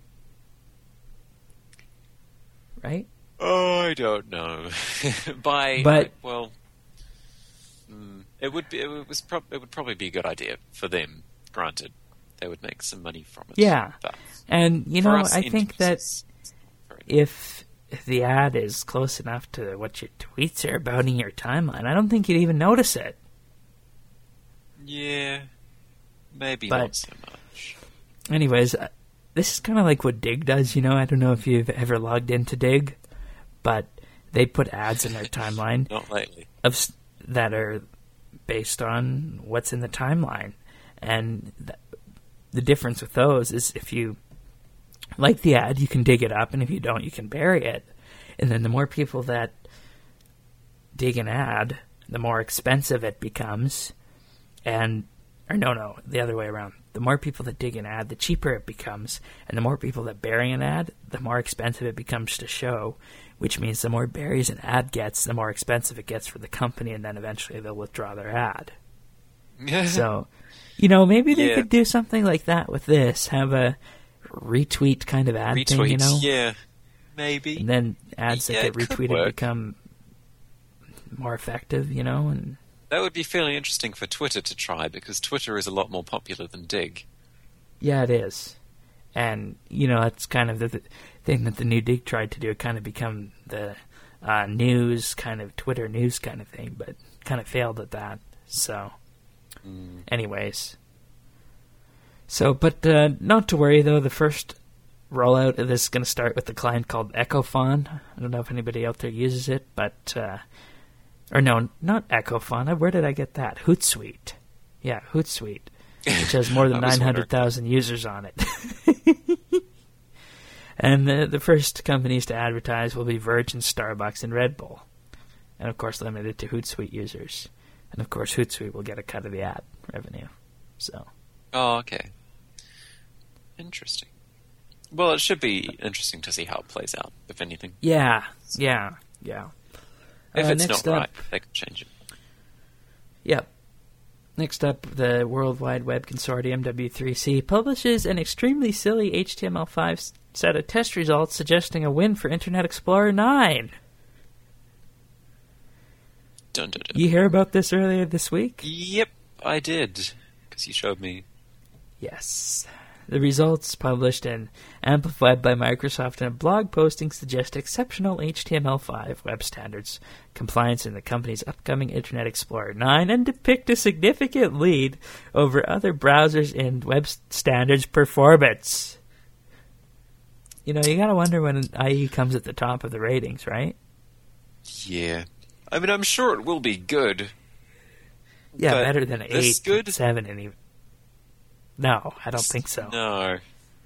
right? oh, I don't know. By But- I- well, mm, it would be. It was. Prob- it would probably be a good idea for them. Granted, they would make some money from it. Yeah. But And you for know, us I think that users, it's very- if if the ad is close enough to what your tweets are about in your timeline, I don't think you'd even notice it. yeah, maybe But- not so much. Anyways, uh, this is kind of like what Dig does, you know? I don't know if you've ever logged into Dig, but they put ads in their timeline Not lately. of s- that are based on what's in the timeline. And th- the difference with those is if you like the ad, you can dig it up, and if you don't, you can bury it. And then the more people that dig an ad, the more expensive it becomes. And, or no, no, the other way around. The more people that dig an ad, the cheaper it becomes. And the more people that bury an ad, the more expensive it becomes to show, which means the more berries an ad gets, the more expensive it gets for the company, and then eventually they'll withdraw their ad. So, you know, maybe they Yeah. could do something like that with this. Have a retweet kind of ad retweets, thing, you know? yeah, maybe. And then ads Yeah, that it get could retweeted work. become more effective, you know? And That would be fairly interesting for Twitter to try, because Twitter is a lot more popular than Dig. yeah, it is. And, you know, that's kind of the th- thing that the new Dig tried to do, kind of become the uh, news, kind of Twitter news kind of thing, but kind of failed at that. So, Mm. anyways. So, but uh, not to worry, though. The first rollout of this is going to start with a client called Echofon. I don't know if anybody out there uses it, but... Uh, or no, not Echofon. Where did I get that? Hootsuite. Yeah, Hootsuite, which has more than I was nine hundred thousand users on it. And the, the first companies to advertise will be Virgin, Starbucks, and Red Bull. And, of course, limited to Hootsuite users. And, of course, Hootsuite will get a cut of the ad revenue. So... Oh, okay. Interesting. Well, it should be interesting to see how it plays out, if anything. Yeah, yeah, yeah. If Uh, it's next not up, right, they can change it. Yep. Next up, the World Wide Web Consortium, W three C, publishes an extremely silly H T M L five set of test results suggesting a win for Internet Explorer nine. Dun, dun, dun. You hear about this earlier this week? Yep, I did, because you showed me. Yes. The results, published and amplified by Microsoft in a blog posting, suggest exceptional H T M L five web standards compliance in the company's upcoming Internet Explorer nine and depict a significant lead over other browsers in web standards performance. You know, you gotta wonder when I E comes at the top of the ratings, right? Yeah. I mean, I'm sure it will be good. Yeah, but better than this eight, good? seven, and even... No, I don't think so. No.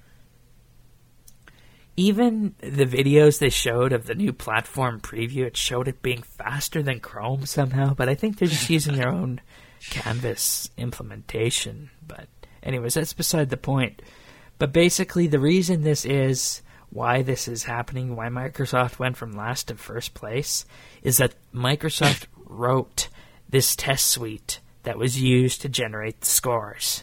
Even the videos they showed of the new platform preview, it showed it being faster than Chrome somehow, but I think they're just using their own Canvas implementation. But anyways, that's beside the point. But basically, the reason this is, why this is happening, why Microsoft went from last to first place, is that Microsoft wrote this test suite that was used to generate the scores.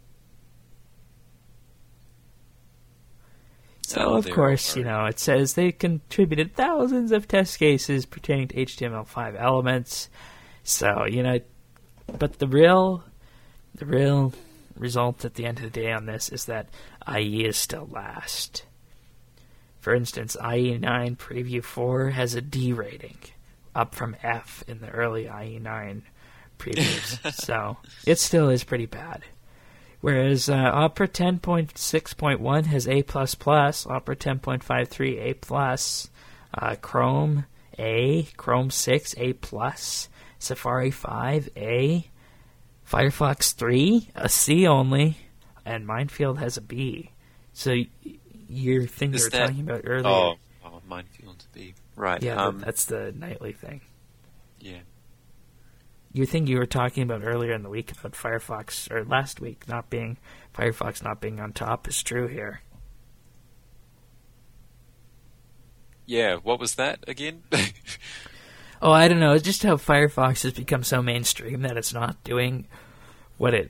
So, Oh, of they course, are. you know, it says they contributed thousands of test cases pertaining to H T M L five elements. So, you know, but the real, the real result at the end of the day on this is that I E is still last. For instance, I E nine Preview four has a D rating, up from F in the early I E nine previews. So, it still is pretty bad. Whereas uh, Opera ten point six point one has A++, Opera ten point five three A+, uh, Chrome A, Chrome six A+, Safari five A, Firefox three a C only, and Minefield has a B. So y- your thing you Is were that- talking about earlier, Oh, oh Minefield to be. Right. yeah, um, that's the nightly thing. yeah. Your thing you were talking about earlier in the week about Firefox, or last week, not being Firefox not being on top is true here. Yeah, what was that again? Oh, I don't know. It's just how Firefox has become so mainstream that it's not doing what it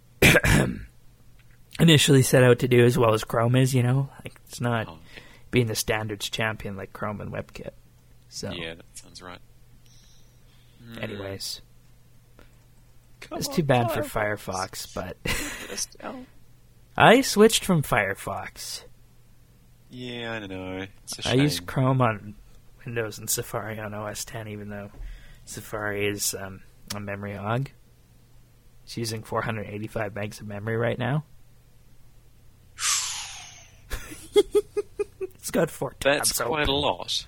initially set out to do as well as Chrome is, you know? Like, it's not Oh, being the standards champion like Chrome and WebKit. So, yeah, that sounds right. Mm, anyways, come it's on, too bad for Firefox, but Let us down. I switched from Firefox. Yeah, I know. It's a I shame. use Chrome on Windows and Safari on O S ten, even though Safari is um, a memory hog. It's using four hundred eighty-five megs of memory right now. It's got four tabs That's quite open. a lot.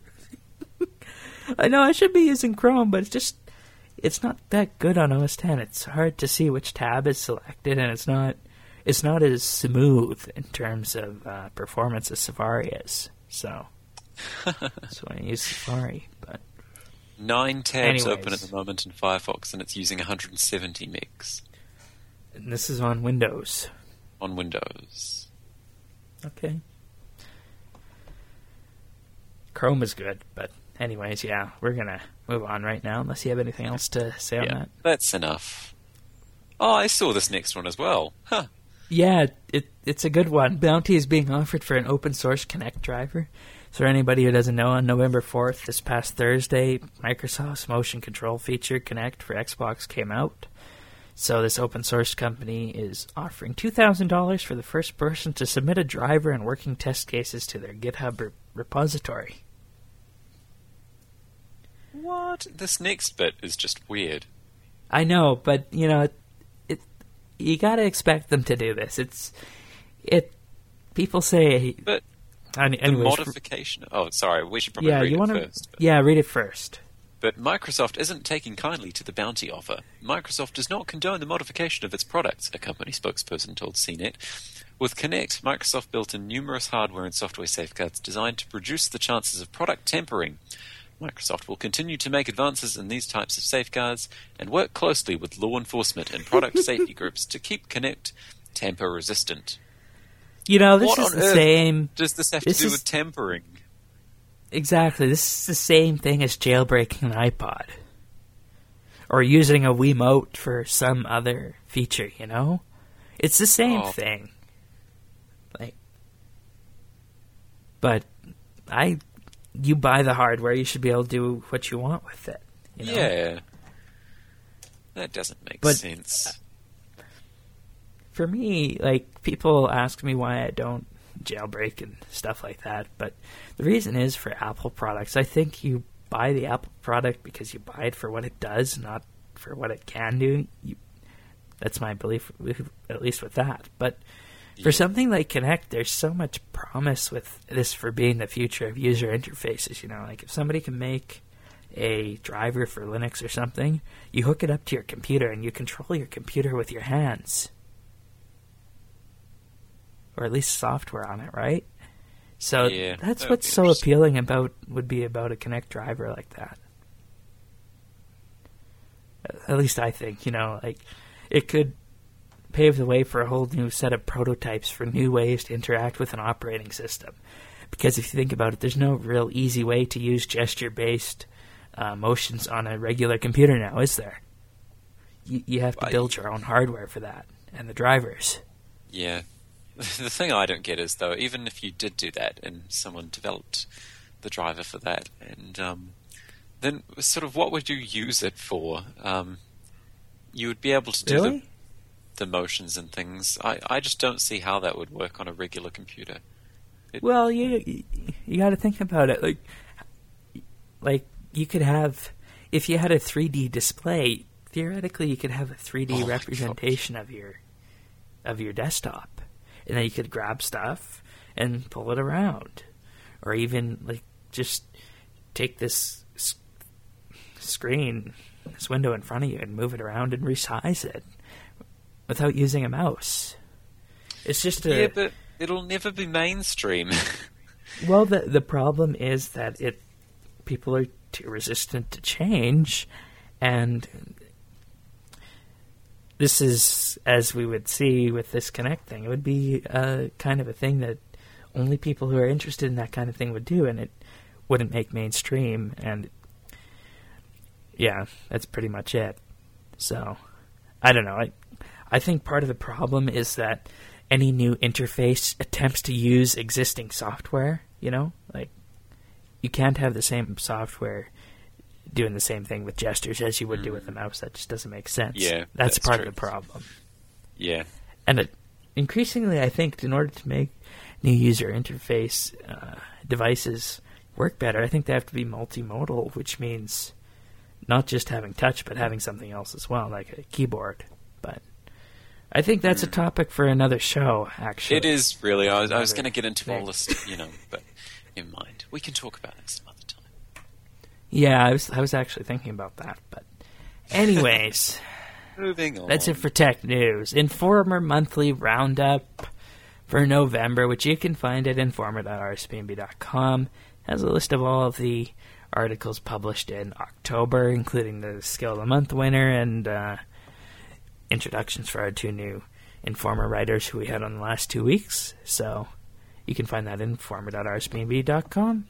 I know I should be using Chrome, but it's just it's not that good on O S ten. It's hard to see which tab is selected, and it's not it's not as smooth in terms of uh, performance as Safari is. So that's why I use Safari. But Nine tabs Anyways. open at the moment in Firefox, and it's using one hundred seventy megs and this is on Windows. on Windows. Okay. Chrome is good, but anyways, yeah, we're gonna move on right now, unless you have anything else to say on Yeah, that. that's enough. Oh, I saw this next one as well. Huh. Yeah, it it's a good one. Bounty is being offered for an open source Connect driver. So for anybody who doesn't know, on November fourth, this past Thursday, Microsoft's motion control feature Connect for Xbox came out. So this open source company is offering two thousand dollars for the first person to submit a driver and working test cases to their GitHub re- repository. What? This next bit is just weird. I know, but you know, it, it you gotta expect them to do this. It's it. People say, but any, the anyways, modification. Oh, sorry. We should probably yeah, read you it want first. to? Yeah, read it first. But Microsoft isn't taking kindly to the bounty offer. Microsoft does not condone the modification of its products, a company spokesperson told C net. With Kinect, Microsoft built in numerous hardware and software safeguards designed to reduce the chances of product tampering. Microsoft will continue to make advances in these types of safeguards and work closely with law enforcement and product safety groups to keep Kinect tamper-resistant. You know, this What is on the earth same. does this have this to do is- with tampering? Exactly. This is the same thing as jailbreaking an iPod. Or using a Wiimote for some other feature, you know? It's the same Oh. thing. Like, but I, you buy the hardware, you should be able to do what you want with it. You know? Yeah. That doesn't make But- sense. For me, like, people ask me why I don't jailbreak and stuff like that, but the reason is for Apple products. I think you buy the Apple product because you buy it for what it does, not for what it can do. You, that's my belief, at least with that. But for Yeah. something like Kinect, there's so much promise with this for being the future of user interfaces. You know, like if somebody can make a driver for Linux or something, you hook it up to your computer and you control your computer with your hands. Or at least software on it, right? So Yeah, that's that would what's be so interesting. appealing about would be about a Kinect driver like that. At least I think, you know, like it could pave the way for a whole new set of prototypes for new ways to interact with an operating system. Because if you think about it, there's no real easy way to use gesture-based uh, motions on a regular computer now, is there? You, you have to Why- build your own hardware for that and the drivers. Yeah. The thing I don't get is, though, even if you did do that and someone developed the driver for that, and um, then sort of what would you use it for? Um, you would be able to do Really? the, the motions and things. I, I just don't see how that would work on a regular computer. It- Well, you you, you got to think about it. Like, like you could have, if you had a three D display, theoretically you could have a three D Oh my representation of your of your desktop, and then you could grab stuff and pull it around, or even like just take this s- screen, this window in front of you, and move it around and resize it without using a mouse. It's just a yeah, but it'll never be mainstream. Well, the the problem is that it people are too resistant to change, and this is, as we would see with this Kinect thing, it would be a kind of a thing that only people who are interested in that kind of thing would do, and it wouldn't make mainstream. And yeah, that's pretty much it. So I don't know. I I think part of the problem is that any new interface attempts to use existing software, you know? Like, you can't have the same software doing the same thing with gestures as you would do with a mouse. That just doesn't make sense. Yeah, That's, that's part true. of the problem. Yeah. And it, increasingly, I think, in order to make new user interface uh, devices work better, I think they have to be multimodal, which means not just having touch, but having something else as well, like a keyboard. But I think that's a topic for another show, actually. It is really. I was, I was Another going to get into thing. all this, you know, but never mind. We can talk about it some other time. Yeah, I was I was actually thinking about that. But anyways, Moving on. that's it for tech news. Informer Monthly Roundup for November, which you can find at informer dot r s p n b dot com, has a list of all of the articles published in October, including the Skill of the Month winner and uh, introductions for our two new Informer writers who we had on the last two weeks. So you can find that at informer dot r s p n b dot com.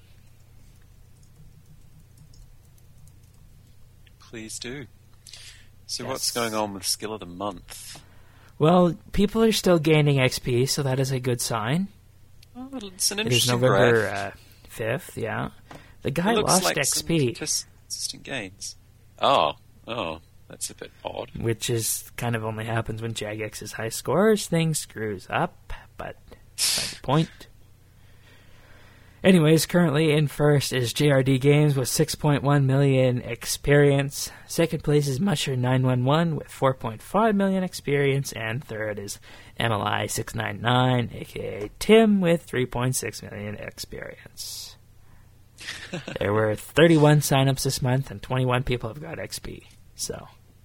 Please do. So Yes. what's going on with Skill of the Month? Well, people are still gaining X P, so that is a good sign. Oh, it's an It is interesting November graph. uh, fifth, yeah. The guy It looks lost like X some P, consist- consistent gains. Oh, oh, that's a bit odd. which is kind of only happens when Jagex is high scores. Things screws up, but that's the point. Anyways, currently in first is J R D Games with six point one million experience. Second place is Musher nine one one with four point five million experience. And third is M L I six nine nine, aka Tim, with three point six million experience. There were thirty-one signups this month, and twenty-one people have got X P. So,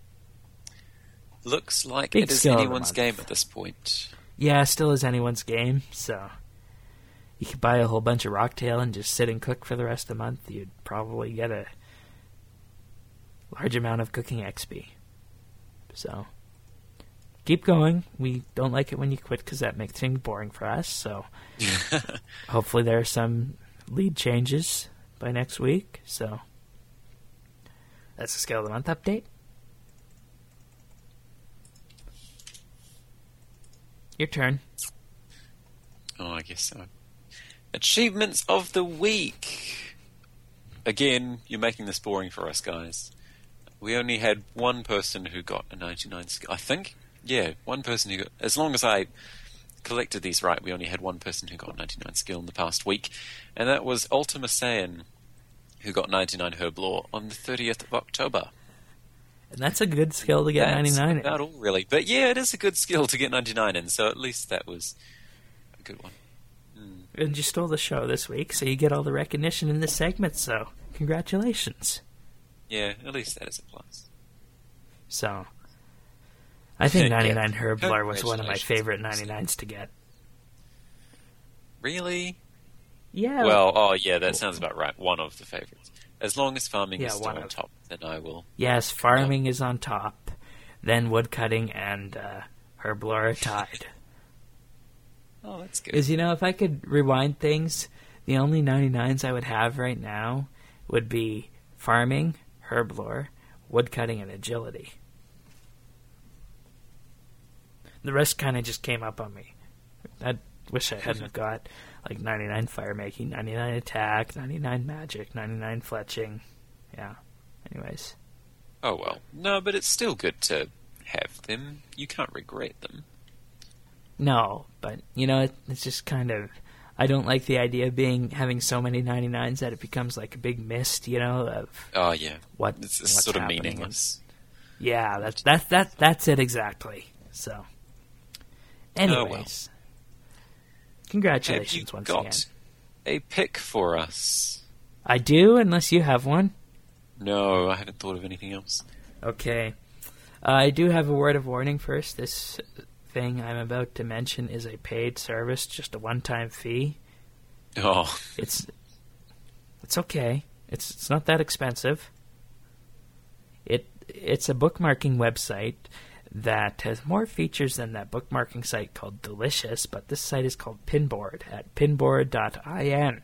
looks like Big it is skill of the anyone's month. game at this point. yeah, still is anyone's game. So, you could buy a whole bunch of Rocktail and just sit and cook for the rest of the month. You'd probably get a large amount of cooking X P. So, keep going. We don't like it when you quit because that makes things boring for us. So, hopefully there are some lead changes by next week. So, that's the Skill of the Month update. Your turn. Oh, I guess so. Achievements of the week. Again, you're making this boring for us, guys. We only had one person who got a ninety-nine skill. I think, yeah, one person who got. As long as I collected these right, we only had one person who got ninety-nine skill in the past week, and that was Ultima Saiyan, who got ninety-nine Herblore on the thirtieth of October. And that's a good skill to get That's ninety-nine in. about all, really. But yeah, it is a good skill to get ninety-nine in, so at least that was a good one. And you stole the show this week, so you get all the recognition in this segment, so congratulations. Yeah, at least that is a plus. So, I think Yeah. ninety-nine Herblore was one of my Congratulations. favorite ninety-nines to get. Really? Yeah. Well, oh yeah, that sounds about right. One of the favorites. As long as farming Yeah, is still one on of- top, then I will. yes, farming is on top, then woodcutting and uh, Herblore are tied. Oh, that's good. Because, you know, if I could rewind things, the only ninety-nines I would have right now would be farming, Herblore, woodcutting, and agility. The rest kind of just came up on me. I wish I hadn't have got like ninety-nine fire making, ninety-nine attack, ninety-nine magic, ninety-nine fletching. Yeah. Anyways. Oh well, no, but it's still good to have them. You can't regret them. No, but, you know, it, it's just kind of... I don't like the idea of being having so many ninety-nines that it becomes like a big mist, you know, of Oh yeah, what it's, what's it's sort of happening. meaningless. Yeah, that's that that that's it exactly. So, anyways, congratulations Have you once got again. a pick for us? I do, unless you have one. No, I haven't thought of anything else. Okay, uh, I do have a word of warning first. This thing I'm about to mention is a paid service, just a one-time fee. Oh, It's it's okay. It's it's not that expensive. It it's a bookmarking website that has more features than that bookmarking site called Delicious, but this site is called Pinboard at pinboard dot in.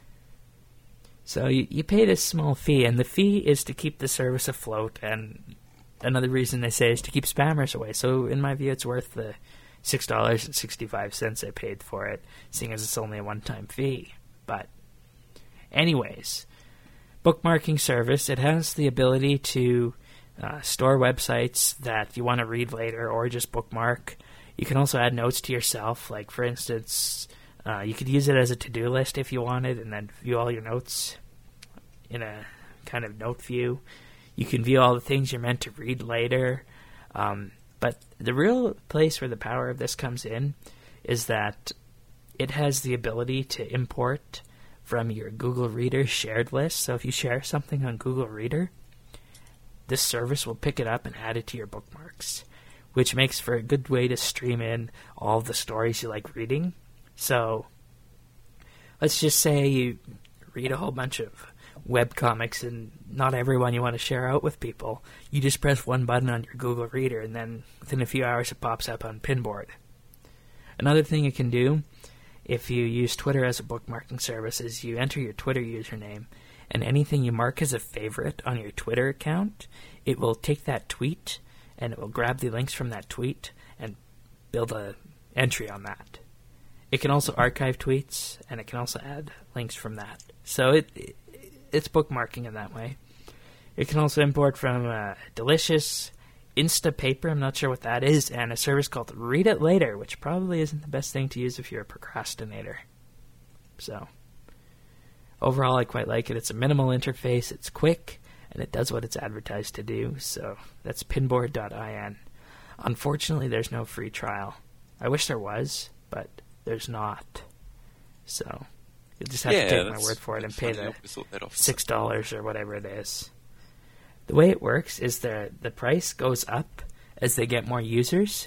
So you, you pay this small fee, and the fee is to keep the service afloat, and another reason they say is to keep spammers away. So in my view, it's worth the six dollars and sixty-five cents I paid for it, seeing as it's only a one-time fee. But anyways, bookmarking service, it has the ability to uh, store websites that you want to read later or just bookmark. You can also add notes to yourself. Like, for instance, uh, you could use it as a to-do list if you wanted, and then view all your notes in a kind of note view. You can view all the things you're meant to read later. Um, but the real place where the power of this comes in is that it has the ability to import from your Google Reader shared list. So if you share something on Google Reader, this service will pick it up and add it to your bookmarks, which makes for a good way to stream in all the stories you like reading. So let's just say you read a whole bunch of webcomics and not everyone you want to share out with people. You just press one button on your Google Reader, and then within a few hours it pops up on Pinboard. Another thing you can do if you use Twitter as a bookmarking service is you enter your Twitter username, and anything you mark as a favorite on your Twitter account, it will take that tweet and it will grab the links from that tweet and build a entry on that. It can also archive tweets, and it can also add links from that. So it, it it's bookmarking in that way. It can also import from uh, Delicious, Instapaper, I'm not sure what that is, and a service called Read It Later, which probably isn't the best thing to use if you're a procrastinator. So, overall, I quite like it. It's a minimal interface, it's quick, and it does what it's advertised to do. So that's pinboard dot I N. Unfortunately, there's no free trial. I wish there was, but there's not. So you'll just have Yeah, to take my that's- word for it and that's pay funny. I the always thought that off. six dollars or whatever it is. The way it works is the the price goes up as they get more users.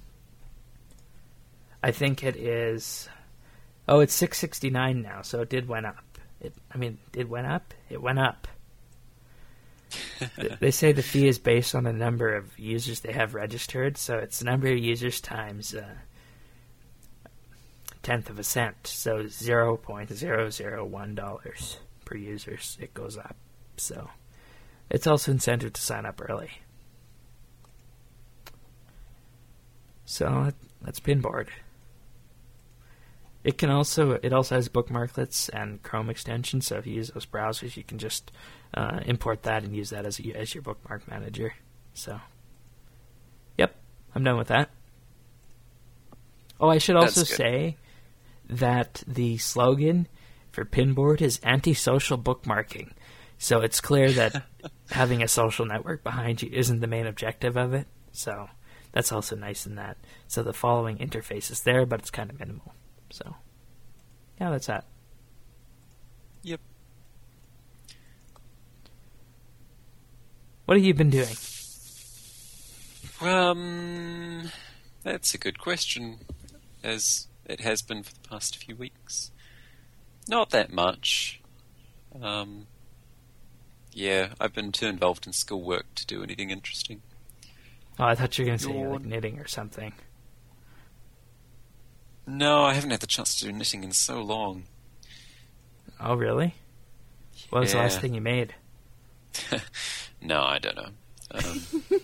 I think it is. Oh, it's six sixty nine now, so it did went up. It, I mean, it went up. It went up. Th- they say the fee is based on the number of users they have registered, so it's the number of users times uh, tenth of a cent, so zero point zero zero one dollars per user. It goes up, so it's also incentive to sign up early. So that's Pinboard. It can also it also has bookmarklets and Chrome extensions. So if you use those browsers, you can just uh, import that and use that as a, as your bookmark manager. So, yep, I'm done with that. Oh, I should also That's good. say that the slogan for Pinboard is anti-social bookmarking. So it's clear that having a social network behind you isn't the main objective of it. So that's also nice in that. So the following interface is there, but it's kind of minimal. So, yeah, that's that. Yep. What have you been doing? Um, that's a good question, as it has been for the past few weeks. Not that much. Um, yeah, I've been too involved in schoolwork to do anything interesting. Oh, I thought you were going to say Yawn. like knitting or something. No, I haven't had the chance to do knitting in so long. Oh, really? What was the Yeah. last thing you made? No, I don't know. Um,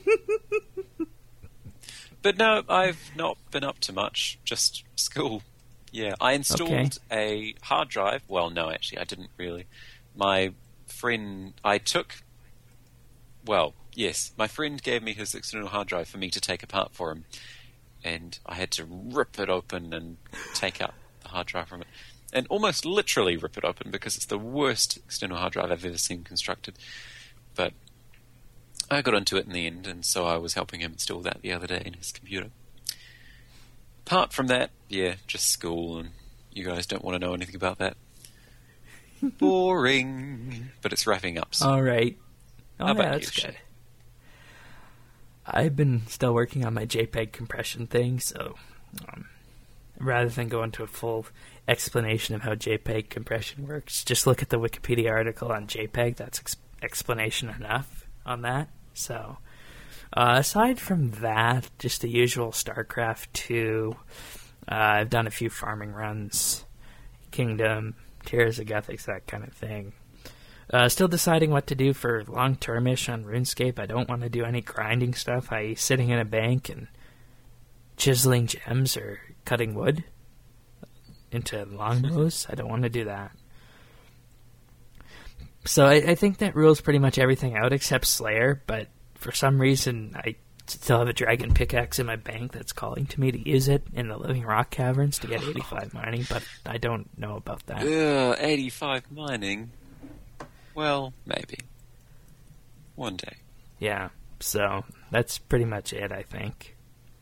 but no, I've not been up to much. Just school. Yeah, I installed Okay. a hard drive. Well, no, actually, I didn't really. My friend, I took. Well, yes, my friend gave me his external hard drive for me to take apart for him, and I had to rip it open and take out the hard drive from it, and almost literally rip it open because it's the worst external hard drive I've ever seen constructed. But I got into it in the end, and so I was helping him install that the other day in his computer. Apart from that, yeah, just school, and you guys don't want to know anything about that. Boring. But it's wrapping up soon. All right. Oh, How yeah, about that's you, good. Shane? I've been still working on my JPEG compression thing, so um, rather than go into a full explanation of how JPEG compression works, just look at the Wikipedia article on JPEG. That's ex- explanation enough on that. So, uh, aside from that, just the usual StarCraft two. Uh, I've done a few farming runs, Kingdom, Tears of Gethics, that kind of thing. Uh, still deciding what to do for long-term-ish on RuneScape. I don't want to do any grinding stuff. I sitting in a bank and chiseling gems or cutting wood into longbows. I don't want to do that. So I, I think that rules pretty much everything out except Slayer, but for some reason I still have a dragon pickaxe in my bank that's calling to me to use it in the Living Rock Caverns to get eighty-five mining, but I don't know about that. Ugh, eighty-five mining. Well, maybe. One day. Yeah, so that's pretty much it, I think.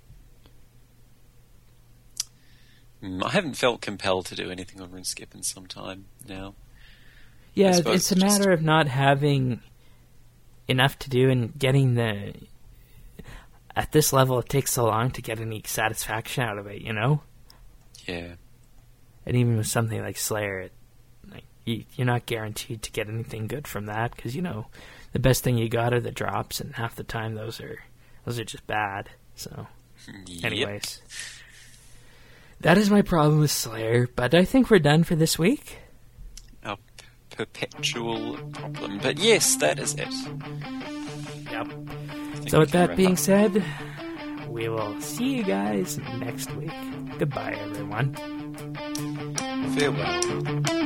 Mm, I haven't felt compelled to do anything on RuneScape in some time now. Yeah, I suppose it's a it's just- matter of not having enough to do and getting the... At this level, it takes so long to get any satisfaction out of it, you know? Yeah. And even with something like Slayer, it, like, you, you're not guaranteed to get anything good from that, because, you know, the best thing you got are the drops, and half the time those are those are just bad. So, Yep. anyways. That is my problem with Slayer, but I think we're done for this week. Our p- perpetual problem. But yes, that is it. Yep. I think So we with can that wrap being up. said, we will see you guys next week. Goodbye, everyone. Farewell.